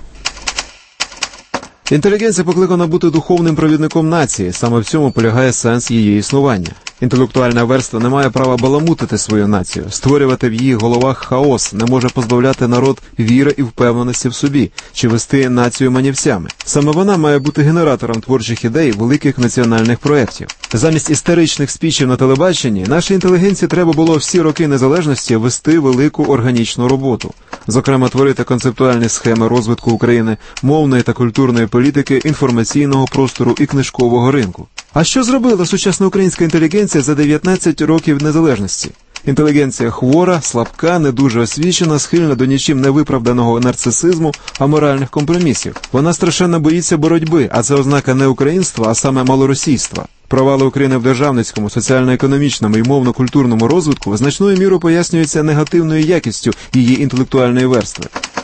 Інтелігенція покликана бути духовним провідником нації. Саме в цьому полягає сенс її існування. Інтелектуальна верства не має права баламутити свою націю, створювати в її головах хаос, не може позбавляти народ віри і впевненості в собі, чи вести націю манівцями. Саме вона має бути генератором творчих ідей великих національних проєктів. Замість істеричних спічів на телебаченні, нашій інтелігенції треба було всі роки незалежності вести велику органічну роботу. Зокрема, творити концептуальні схеми розвитку України, мовної та культурної політики, інформаційного простору і книжкового ринку. А що зробила сучасна українська інтелігенція за дев'ятнадцять років незалежності? Інтелігенція хвора, слабка, не дуже освічена, схильна до нічим не виправданого нарцисизму, аморальних компромісів. Вона страшенно боїться боротьби, а це ознака не українства, а саме малоросійства. Провали України в державницькому, соціально-економічному і мовно-культурному розвитку значною мірою пояснюються негативною якістю її інтелектуальної верстви.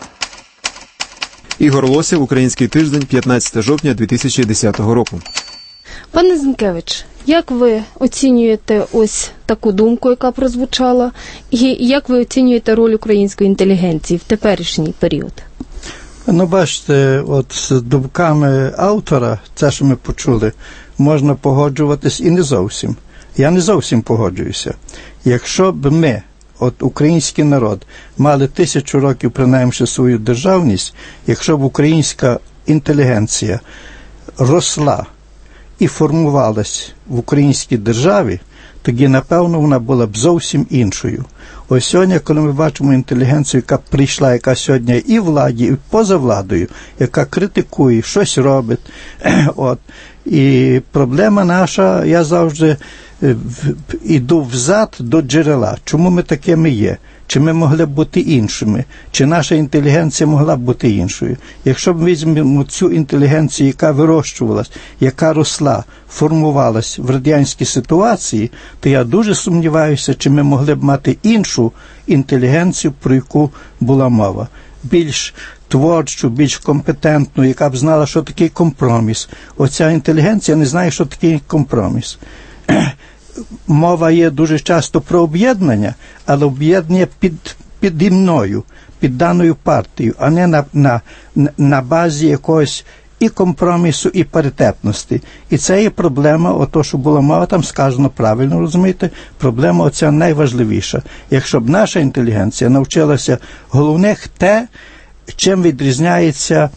Ігор Лосєв, «Український тиждень», п'ятнадцяте жовтня дві тисячі десятого року. Пане Зінкевич, як ви оцінюєте ось таку думку, яка прозвучала, і як ви оцінюєте роль української інтелігенції в теперішній період? Ну, бачите, от з думками автора, це, що ми почули, можна погоджуватись і не зовсім. Я не зовсім погоджуюся. Якщо б ми, от український народ, мали тисячу років принаймні свою державність, якщо б українська інтелігенція росла і формувалась в українській державі, тоді, напевно, вона була б зовсім іншою. Ось сьогодні, коли ми бачимо інтелігенцію, яка прийшла, яка сьогодні і владі, і поза владою, яка критикує, щось робить, от. І проблема наша, я завжди йду взад до джерела. Чому ми такими є? Чи ми могли б бути іншими? Чи наша інтелігенція могла б бути іншою? Якщо б ми візьмемо цю інтелігенцію, яка вирощувалась, яка росла, формувалась в радянській ситуації, то я дуже сумніваюся, чи ми могли б мати іншу інтелігенцію, про яку була мова. Більш творчу, більш компетентну, яка б знала, що таке компроміс. Оця інтелігенція не знає, що таке компроміс. мова є дуже часто про об'єднання, але об'єднання під, піді мною, під даною партією, а не на, на, на базі якогось і компромісу, і паритетності. І це є проблема, ото, що була мова, там сказано правильно, розумієте, проблема оця найважливіша. Якщо б наша інтелігенція навчилася головне те, чим відрізняється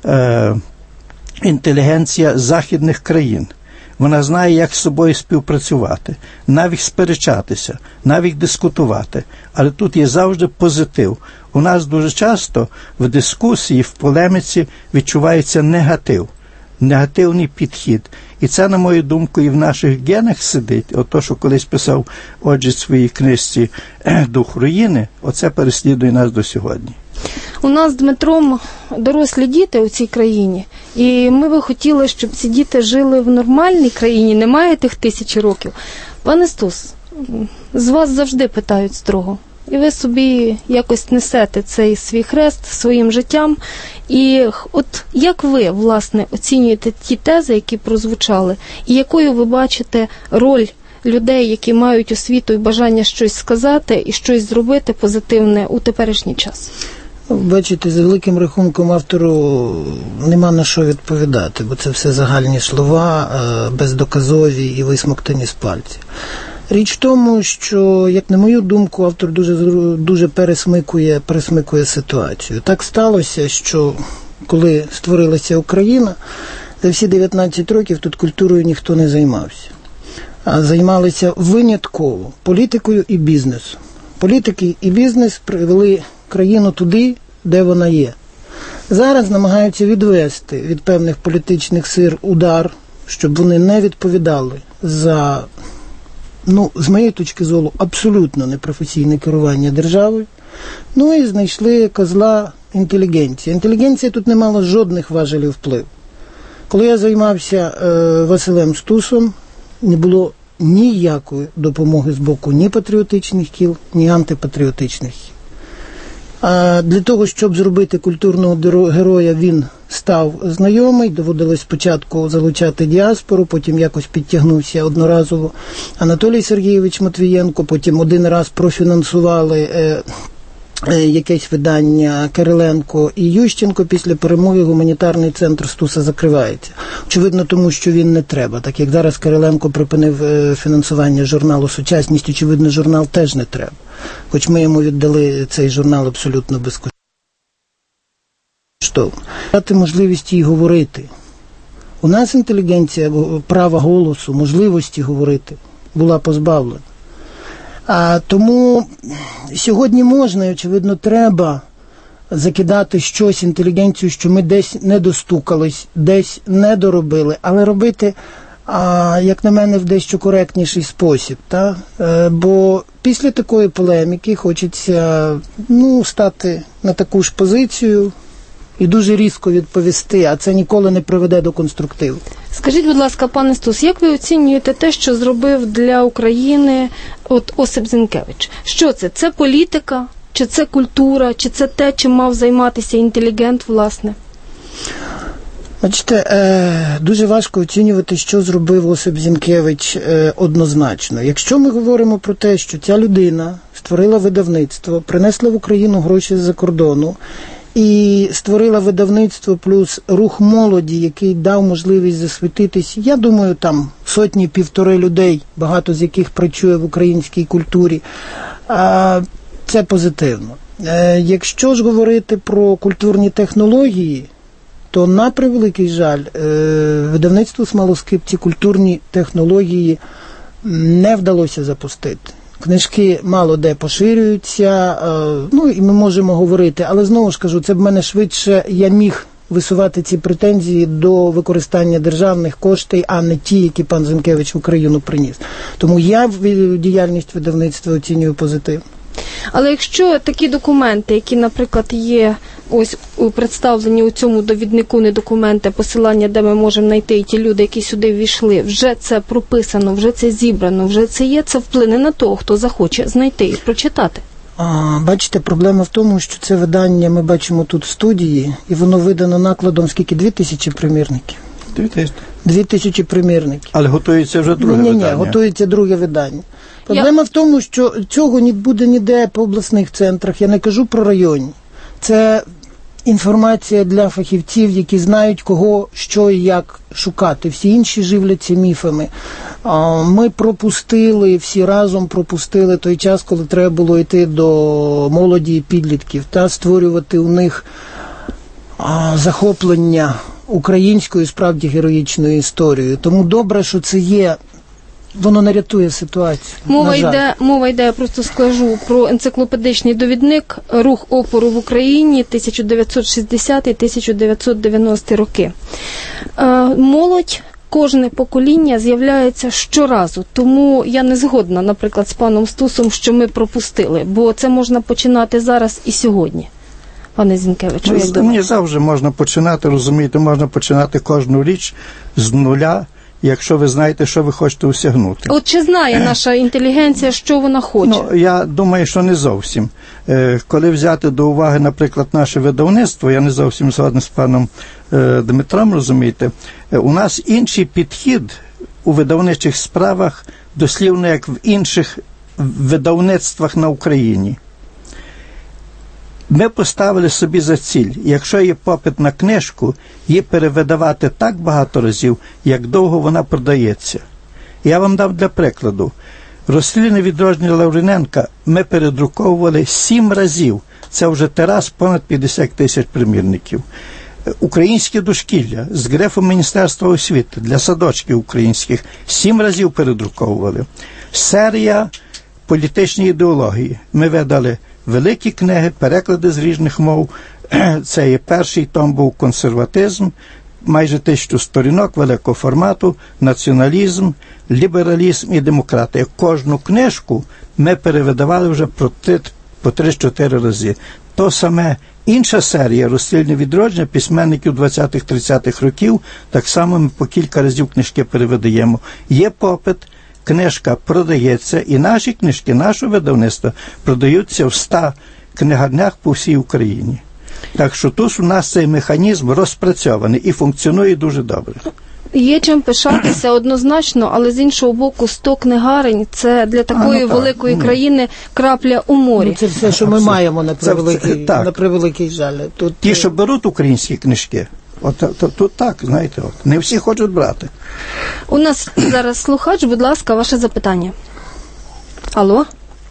е, інтелігенція західних країн. Вона знає, як з собою співпрацювати, навіть сперечатися, навіть дискутувати. Але тут є завжди позитив. У нас дуже часто в дискусії, в полеміці відчувається негатив, негативний підхід. І це, на мою думку, і в наших генах сидить. Ото, що колись писав Оджі в своїй книжці «Дух руїни», оце переслідує нас до сьогодні. У нас з Дмитром дорослі діти у цій країні, і ми би хотіли, щоб ці діти жили в нормальній країні, немає тих тисячі років. Пане Стус, з вас завжди питають строго, і ви собі якось несете цей свій хрест своїм життям. І от як ви, власне, оцінюєте ті тези, які прозвучали, і якою ви бачите роль людей, які мають освіту і бажання щось сказати і щось зробити позитивне у теперішній час? Бачите, за великим рахунком автору нема на що відповідати, бо це все загальні слова, бездоказові і висмоктані з пальців. Річ в тому, що, як на мою думку, автор дуже, дуже пересмикує, пересмикує ситуацію. Так сталося, що коли створилася Україна, за всі дев'ятнадцять років тут культурою ніхто не займався. А займалися винятково політикою і бізнесом. Політики і бізнес привели країну туди, де вона є. Зараз намагаються відвести від певних політичних сил удар, щоб вони не відповідали за, ну, з моєї точки зору, абсолютно непрофесійне керування державою. Ну і знайшли козла інтелігенції. Інтелігенція тут не мала жодних важелів впливу. Коли я займався е, Василем Стусом, не було ніякої допомоги з боку ні патріотичних кіл, ні антипатріотичних кіл. А для того, щоб зробити культурного героя, він став знайомий, доводилось спочатку залучати діаспору, потім якось підтягнувся одноразово Анатолій Сергійович Матвієнко, потім один раз профінансували е, е, якесь видання Кириленко і Ющенко. Після перемоги гуманітарний центр Стуса закривається. Очевидно, тому що він не треба. Так як зараз Кириленко припинив е, фінансування журналу «Сучасність», очевидно, журнал теж не треба. Хоч ми йому віддали цей журнал абсолютно безкоштовно. Дати можливість їй говорити. У нас інтелігенція права голосу, можливості говорити була позбавлена. А тому сьогодні можна і, очевидно, треба закидати щось інтелігенцію, що ми десь не достукались, десь не доробили, але робити, а, як на мене, в дещо коректніший спосіб. Та? Е, бо після такої полеміки хочеться, ну, стати на таку ж позицію і дуже різко відповісти, а це ніколи не приведе до конструктиву. Скажіть, будь ласка, пане Стус, як ви оцінюєте те, що зробив для України от Осип Зінкевич? Що це? Це політика? Чи це культура? Чи це те, чим мав займатися інтелігент, власне? Бачите, дуже важко оцінювати, що зробив Осип Зінкевич однозначно. Якщо ми говоримо про те, що ця людина створила видавництво, принесла в Україну гроші з-за кордону, і створила видавництво плюс рух молоді, який дав можливість засвітитись, я думаю, там сотні-півтори людей, багато з яких працює в українській культурі. Це позитивно. Якщо ж говорити про культурні технології, то, на превеликий жаль, видавництву «Смолоскип» ці культурні технології не вдалося запустити. Книжки мало де поширюються, ну і ми можемо говорити, але знову ж кажу, це б мене швидше, я міг висувати ці претензії до використання державних коштів, а не ті, які пан Зінкевич в Україну приніс. Тому я діяльність видавництва оцінюю позитивно. Але якщо такі документи, які, наприклад, є ось представлені у цьому довіднику, не документи, посилання, де ми можемо знайти, і ті люди, які сюди ввійшли, вже це прописано, вже це зібрано, вже це є, це вплине на того, хто захоче знайти і прочитати. А, бачите, проблема в тому, що це видання ми бачимо тут в студії, і воно видано накладом скільки? Дві тисячі примірників. Дві тисячі. Дві тисячі примірників. Але готується вже друге ні, ні, видання. Ні, готується друге видання. Проблема Я... в тому, що цього не буде ніде по обласних центрах, я не кажу про районні. Це інформація для фахівців, які знають, кого, що і як шукати. Всі інші живляться міфами. Ми пропустили, всі разом пропустили той час, коли треба було йти до молоді і підлітків та створювати у них захоплення українською, справді героїчною історією. Тому добре, що це є. Воно не рятує ситуацію. Мова йде, мова йде, я просто скажу, про енциклопедичний довідник «Рух опору в Україні тисяча дев'ятсот шістдесяті - тисяча дев'ятсот дев'яності роки». Е, молодь, кожне покоління з'являється щоразу, тому я не згодна, наприклад, з паном Стусом, що ми пропустили, бо це можна починати зараз і сьогодні. Пане Зінкевичу, як думаєте? Мені завжди можна починати, розумієте, можна починати кожну річ з нуля, якщо ви знаєте, що ви хочете осягнути. От чи знає наша інтелігенція, що вона хоче? Ну, я думаю, що не зовсім. Е, коли взяти до уваги, наприклад, наше видавництво, я не зовсім згоден з паном е, Дмитром, розумієте, е, у нас інший підхід у видавничих справах, дослівно як в інших видавництвах на Україні. Ми поставили собі за ціль, якщо є попит на книжку, її перевидавати так багато разів, як довго вона продається. Я вам дам для прикладу. Розстріляне відродження Лавриненка ми передруковували сім разів. Це вже тираж понад п'ятдесят тисяч примірників. Українське дошкілля з грифом Міністерства освіти для садочків українських сім разів передруковували. Серія політичної ідеології. Ми видали великі книги, переклади з різних мов. Це є перший том був «Консерватизм», майже тисячу сторінок великого формату, націоналізм, лібералізм і демократія. Кожну книжку ми перевидавали вже по три-чотири рази. То саме інша серія «Розстрільне відродження» письменників двадцятих-тридцятих років, так само ми по кілька разів книжки перевидаємо. Є попит, книжка продається, і наші книжки, нашого видавництва продаються в ста книгарнях по всій Україні. Так що тут у нас цей механізм розпрацьований і функціонує дуже добре. Є чим пишатися однозначно, але з іншого боку сто книгарень – це для такої а, ну, великої ні. країни крапля у морі. Ну, це все, що ми Абсолютно. маємо на превеликий, це, на превеликий жаль. Тут... Ті, що беруть українські книжки, от, то, тут так, знаєте, от, не всі хочуть брати. У нас зараз слухач, будь ласка, ваше запитання. Алло?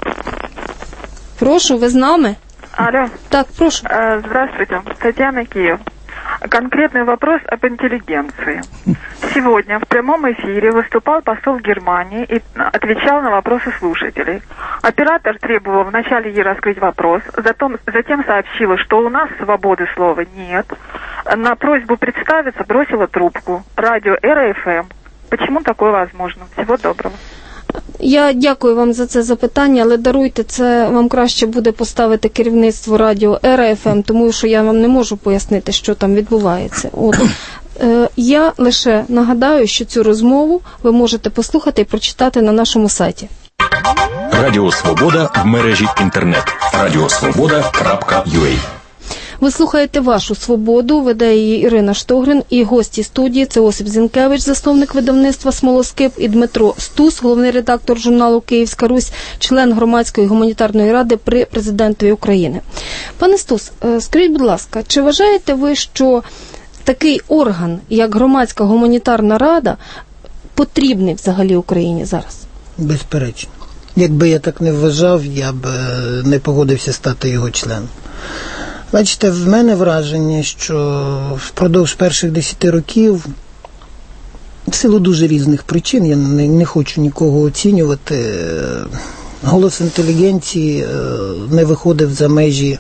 Прошу, ви з нами? Алло. Так, прошу. Здравствуйте, Татьяна, Киев. Конкретный вопрос об интеллигенции. Сегодня в прямом эфире выступал посол Германии и отвечал на вопросы слушателей. Оператор требовал вначале ей раскрыть вопрос, затем, затем сообщила, что у нас свободы слова нет. На просьбу представиться бросила трубку. Радио эр-эф-эм. Почему такое возможно? Всего доброго. Я дякую вам за це запитання, але даруйте, це вам краще буде поставити керівництво радіо ер-еф-ем, тому що я вам не можу пояснити, що там відбувається. От. Е, я лише нагадаю, що цю розмову ви можете послухати і прочитати на нашому сайті. Радіо Свобода в мережі інтернет. радіосвобода крапка ю а. Ви слухаєте «Вашу свободу», веде її Ірина Штогрин, і гості студії – це Осип Зінкевич, засновник видавництва «Смолоскип», і Дмитро Стус, головний редактор журналу «Київська Русь», член громадської гуманітарної ради при президентові України. Пане Стус, скажіть, будь ласка, чи вважаєте ви, що такий орган, як громадська гуманітарна рада, потрібний взагалі Україні зараз? Безперечно. Якби я так не вважав, я б не погодився стати його членом. Бачите, в мене враження, що впродовж перших десяти років, в силу дуже різних причин, я не, не хочу нікого оцінювати, голос інтелігенції не виходив за межі,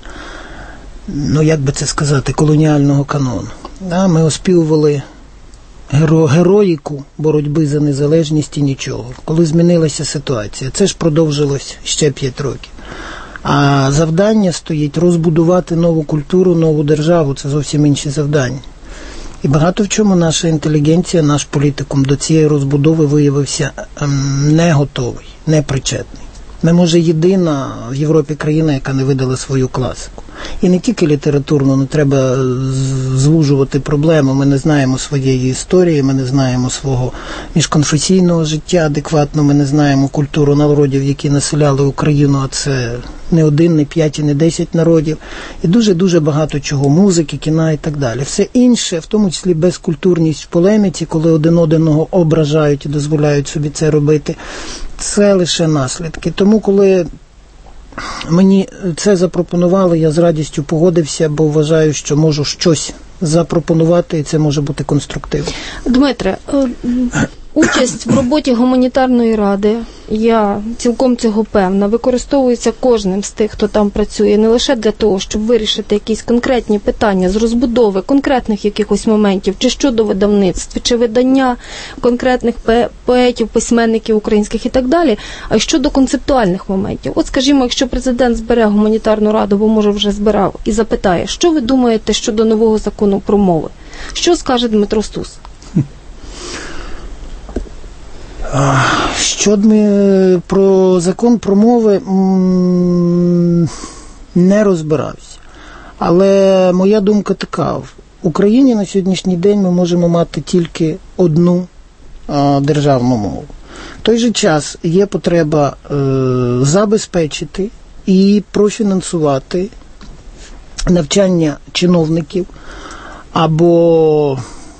ну як би це сказати, колоніального канону. Да, ми оспівували геро, героїку боротьби за незалежність і нічого. Коли змінилася ситуація, це ж продовжилось ще п'ять років. А завдання стоїть розбудувати нову культуру, нову державу. Це зовсім інші завдання. І багато в чому наша інтелігенція, наш політикум до цієї розбудови виявився ем, не готовий, не причетний. Ми, може, єдина в Європі країна, яка не видала свою класику. І не тільки літературно, не треба звужувати проблему. Ми не знаємо своєї історії, ми не знаємо свого міжконфесійного життя адекватно, ми не знаємо культуру народів, які населяли Україну, а це не один, не п'ять і не десять народів. І дуже-дуже багато чого, музики, кіна і так далі. Все інше, в тому числі безкультурність в полеміці, коли один одного ображають і дозволяють собі це робити, це лише наслідки. Тому, коли мені це запропонували, я з радістю погодився, бо вважаю, що можу щось запропонувати, і це може бути конструктивно. Дмитре, участь в роботі гуманітарної ради, я цілком цього певна, використовується кожним з тих, хто там працює, не лише для того, щоб вирішити якісь конкретні питання з розбудови конкретних якихось моментів, чи щодо видавництва, чи видання конкретних поетів, письменників українських і так далі, а й щодо концептуальних моментів. От, скажімо, якщо президент збере гуманітарну раду, бо, може, вже збирав, і запитає, що ви думаєте щодо нового закону про мови? Що скаже Дмитро Стус? Що ми про закон про мови не розбирався. Але моя думка така. В Україні на сьогоднішній день ми можемо мати тільки одну а, державну мову. В той же час є потреба е, забезпечити і профінансувати навчання чиновників або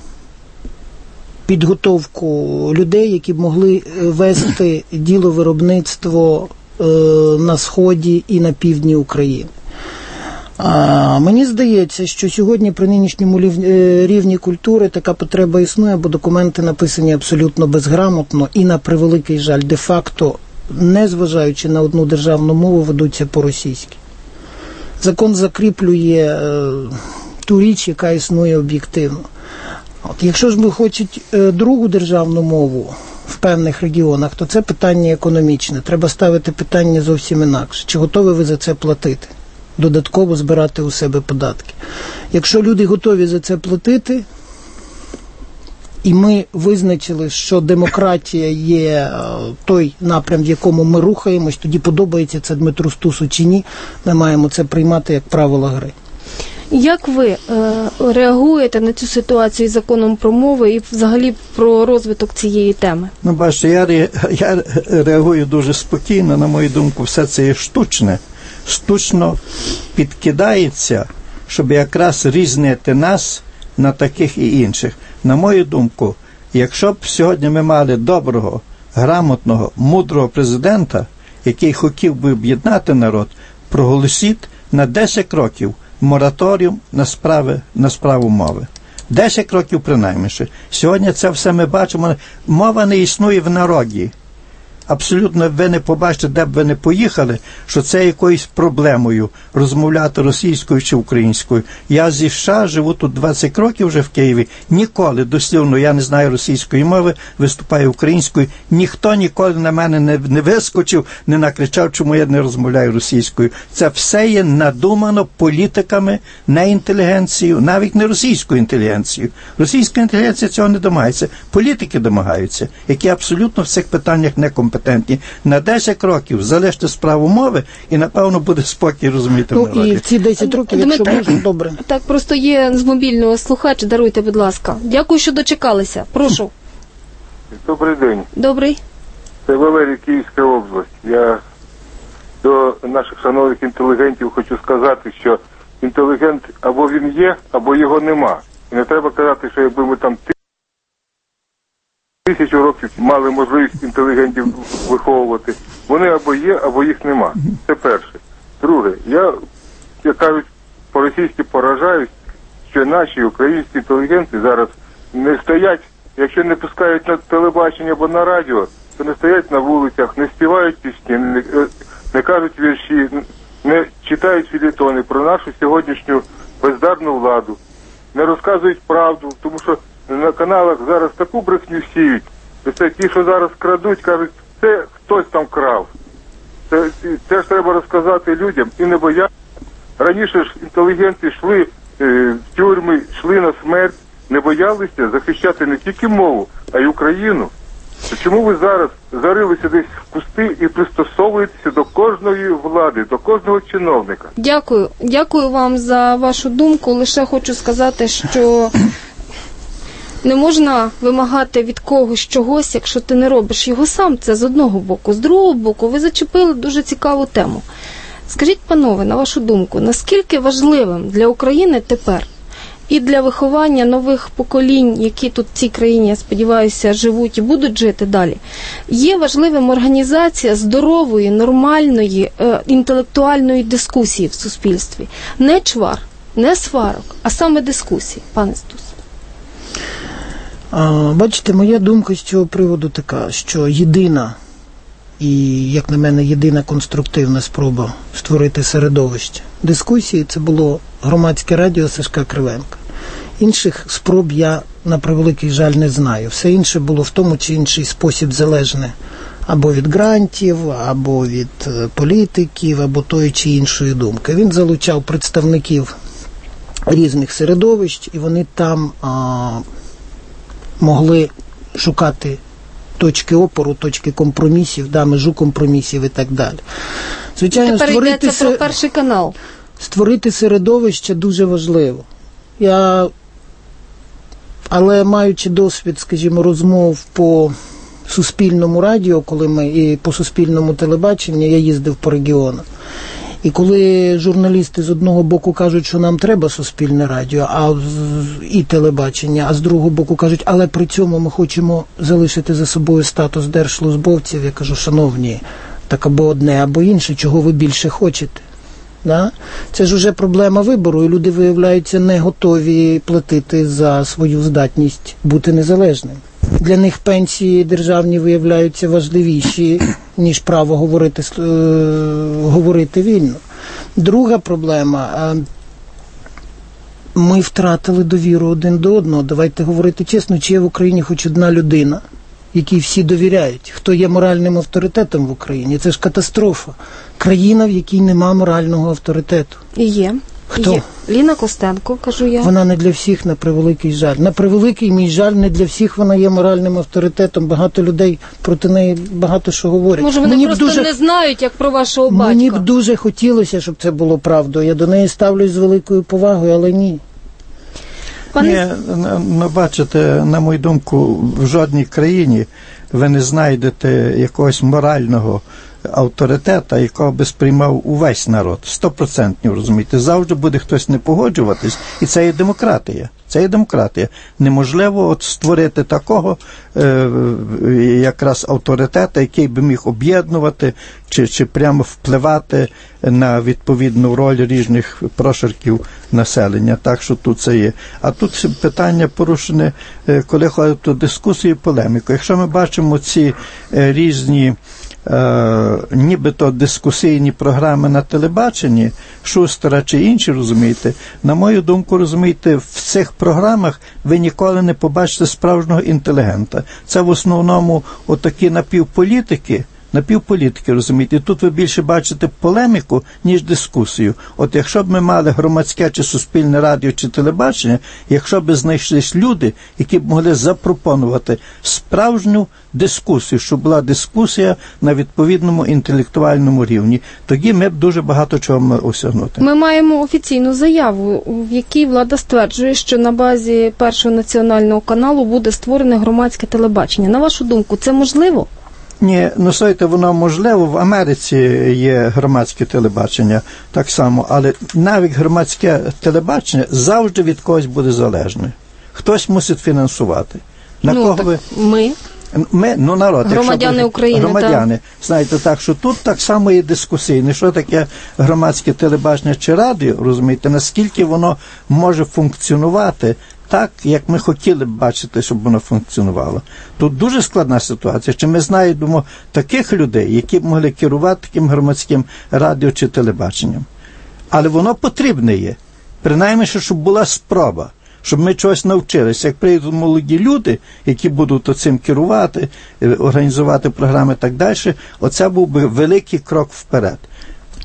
підготовку людей, які б могли вести діловиробництво е, на сході і на півдні України. А, мені здається, що сьогодні при нинішньому рівні культури така потреба існує, бо документи написані абсолютно безграмотно і, на превеликий жаль, де-факто, не зважаючи на одну державну мову, ведуться по-російськи. Закон закріплює е, ту річ, яка існує об'єктивно. От, якщо ж ми хочуть е, другу державну мову в певних регіонах, то це питання економічне. Треба ставити питання зовсім інакше. Чи готові ви за це платити? Додатково збирати у себе податки. Якщо люди готові за це платити, і ми визначили, що демократія є той напрям, в якому ми рухаємось, тоді подобається це Дмитру Стусу чи ні, ми маємо це приймати як правило гри. Як ви е, реагуєте на цю ситуацію з законом про мови і взагалі про розвиток цієї теми? Ну, бачите, я, ре, я реагую дуже спокійно, на мою думку, все це є штучне. Штучно підкидається, щоб якраз різнити нас на таких і інших. На мою думку, якщо б сьогодні ми мали доброго, грамотного, мудрого президента, який хотів би об'єднати народ, проголосіть на десять років мораторіум на справи, на справу мови. десять років принаймні. Сьогодні це все ми бачимо. Мова не існує в народі. Абсолютно ви не побачите, де б ви не поїхали, що це якоюсь проблемою розмовляти російською чи українською. Я зі США живу тут двадцять років вже в Києві. Ніколи, дослівно, я не знаю російської мови, виступаю українською. Ніхто ніколи на мене не, не вискочив, не накричав, чому я не розмовляю російською. Це все є надумано політиками, не інтелігенцією, навіть не російською інтелігенцією. Російська інтелігенція цього не домагається. Політики домагаються, які абсолютно в цих питаннях не компетентні. На десять років залиште справу мови і, напевно, буде спокій, розуміти, ну, в народі. І в ці десять років, якщо можна, добре. Так, просто є з мобільного слухач, даруйте, будь ласка. Дякую, що дочекалися. Прошу. Добрий день. Добрий. Це Валерій, Київська область. Я до наших шановних інтелігентів хочу сказати, що інтелігент або він є, або його нема. І не треба казати, що якби ми там тисячу років мали можливість інтелігентів виховувати. Вони або є, або їх нема. Це перше. Друге, я, як кажуть, по-російськи поражаюсь, що наші українські інтелігенти зараз не стоять, якщо не пускають на телебачення або на радіо, то не стоять на вулицях, не співають пісні, не, не кажуть вірші, не читають філітони про нашу сьогоднішню бездарну владу, не розказують правду, тому що на каналах зараз таку брехню сіють. Це ті, що зараз крадуть, кажуть, це хтось там крав. Це, це ж треба розказати людям і не боятися. Раніше ж інтелігенти йшли е, в тюрми, йшли на смерть, не боялися захищати не тільки мову, а й Україну. Чому ви зараз зарилися десь в кусти і пристосовуєтеся до кожної влади, до кожного чиновника? Дякую. Дякую вам за вашу думку. Лише хочу сказати, що не можна вимагати від когось чогось, якщо ти не робиш його сам. Це з одного боку. З другого боку, ви зачепили дуже цікаву тему. Скажіть, панове, на вашу думку, наскільки важливим для України тепер і для виховання нових поколінь, які тут в цій країні, я сподіваюся, живуть і будуть жити далі, є важливим організація здорової, нормальної, е, інтелектуальної дискусії в суспільстві? Не чвар, не сварок, а саме дискусії, пане Стус. А, бачите, моя думка з цього приводу така, що єдина і, як на мене, єдина конструктивна спроба створити середовище дискусії – це було громадське радіо Сашка Кривенка. Інших спроб я, на превеликий жаль, не знаю. Все інше було в тому чи інший спосіб залежне або від грантів, або від політиків, або тої чи іншої думки. Він залучав представників різних середовищ, і вони там а, могли шукати точки опору, точки компромісів, да, межу компромісів і так далі. Звичайно, тепер створити йдеться сер... про Перший канал. Створити середовище дуже важливо. Я, але маючи досвід, скажімо, розмов по Суспільному радіо, коли ми і по Суспільному телебаченню, я їздив по регіонах. І коли журналісти з одного боку кажуть, що нам треба Суспільне радіо, а і телебачення, а з другого боку кажуть, але при цьому ми хочемо залишити за собою статус держслужбовців, я кажу, шановні, так або одне, або інше, чого ви більше хочете. Да? Це ж уже проблема вибору, і люди, виявляються, не готові платити за свою здатність бути незалежним. Для них пенсії державні виявляються важливіші, ніж право говорити, е, говорити вільно. Друга проблема – ми втратили довіру один до одного. Давайте говорити чесно, чи є в Україні хоч одна людина, якій всі довіряють, хто є моральним авторитетом в Україні. Це ж катастрофа. Країна, в якій нема морального авторитету. І є. Хто? Є. Ліна Костенко, кажу я. Вона не для всіх, на превеликий жаль. На превеликий мій жаль, не для всіх вона є моральним авторитетом. Багато людей проти неї багато що говорять. Може, вони мені просто дуже... не знають, як про вашого батька. Мені б дуже хотілося, щоб це було правдою. Я до неї ставлюсь з великою повагою, але ні. Пане... Ні, ну, бачите, на мою думку, в жодній країні ви не знайдете якогось морального авторитета, якого би сприймав увесь народ. Стопроцентно, розумієте. Завжди буде хтось не погоджуватись, і це є демократія. Це є демократія. Неможливо от створити такого е, якраз авторитета, який би міг об'єднувати чи, чи прямо впливати на відповідну роль різних прошарків населення. Так що тут це є. А тут питання порушене, коли ходить до дискусії, полеміку. Якщо ми бачимо ці е, різні Е, нібито дискусійні програми на телебаченні, Шустера чи інші, розумієте, на мою думку, розумієте, в цих програмах ви ніколи не побачите справжнього інтелігента. Це в основному отакі напівполітики, напівполітики, розумієте, і тут ви більше бачите полеміку, ніж дискусію. От якщо б ми мали громадське чи суспільне радіо чи телебачення, якщо б знайшлись люди, які б могли запропонувати справжню дискусію, щоб була дискусія на відповідному інтелектуальному рівні, тоді ми б дуже багато чого могли осягнути. Ми маємо офіційну заяву, в якій влада стверджує, що на базі Першого національного каналу буде створене громадське телебачення. На вашу думку, це можливо? Ні, ну, слухайте, воно можливо, в Америці є громадське телебачення так само, але навіть громадське телебачення завжди від когось буде залежне. Хтось мусить фінансувати. На ну, кого так ви... ми? Ми, ну, народ. Громадяни ви... України, Громадяни. Так. Знаєте, так, що тут так само є дискусійне. Що таке громадське телебачення чи радіо, розумієте, наскільки воно може функціонувати так, як ми хотіли б бачити, щоб воно функціонувало. Тут дуже складна ситуація. Чи ми знайдемо таких людей, які б могли керувати таким громадським радіо чи телебаченням? Але воно потрібне є. Принаймні, щоб була спроба, щоб ми чогось навчилися. Як прийдуть молоді люди, які будуть цим керувати, організувати програми і так далі, оце був би великий крок вперед.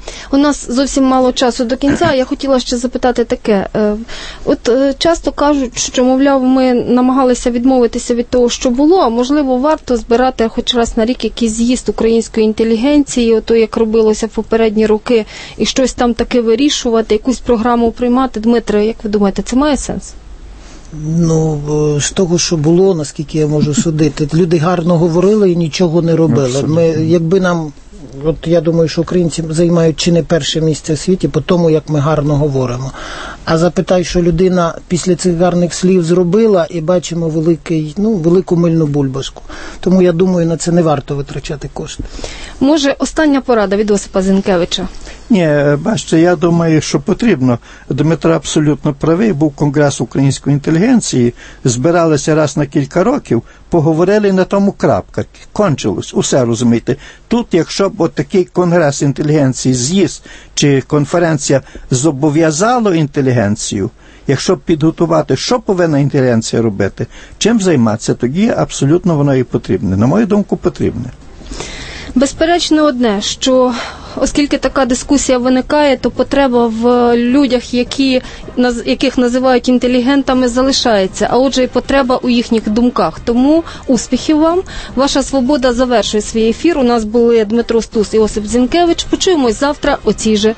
У нас зовсім мало часу до кінця. Я хотіла ще запитати таке. От часто кажуть, що, мовляв, ми намагалися відмовитися від того, що було, а можливо, варто збирати хоч раз на рік якийсь з'їзд української інтелігенції, ото як робилося в попередні роки, і щось там таке вирішувати, якусь програму приймати. Дмитре, як ви думаєте, це має сенс? Ну, з того, що було, наскільки я можу судити, люди гарно говорили і нічого не робили. Ми, якби нам, от я думаю, що українці займають чи не перше місце в світі по тому, як ми гарно говоримо. А запитай, що людина після цих гарних слів зробила, і бачимо великий, ну, велику мильну бульбашку. Тому, я думаю, на це не варто витрачати кошти. Може, остання порада від Осипа Зінкевича? Ні, бачите, я думаю, що потрібно. Дмитро абсолютно правий, був Конгрес української інтелігенції, збиралися раз на кілька років, поговорили, на тому крапка, кончилось, усе, розумієте. Тут, якщо б от такий Конгрес інтелігенції, з'їзд чи конференція зобов'язало інтелігенцію, якщо підготувати, що повинна інтелігенція робити, чим займатися, тоді абсолютно воно і потрібне. На мою думку, потрібне. Безперечно одне, що оскільки така дискусія виникає, то потреба в людях, які, яких називають інтелігентами, залишається, а отже і потреба у їхніх думках. Тому успіхів вам. Ваша свобода завершує свій ефір. У нас були Дмитро Стус і Осип Зінкевич. Почуємось завтра о цій же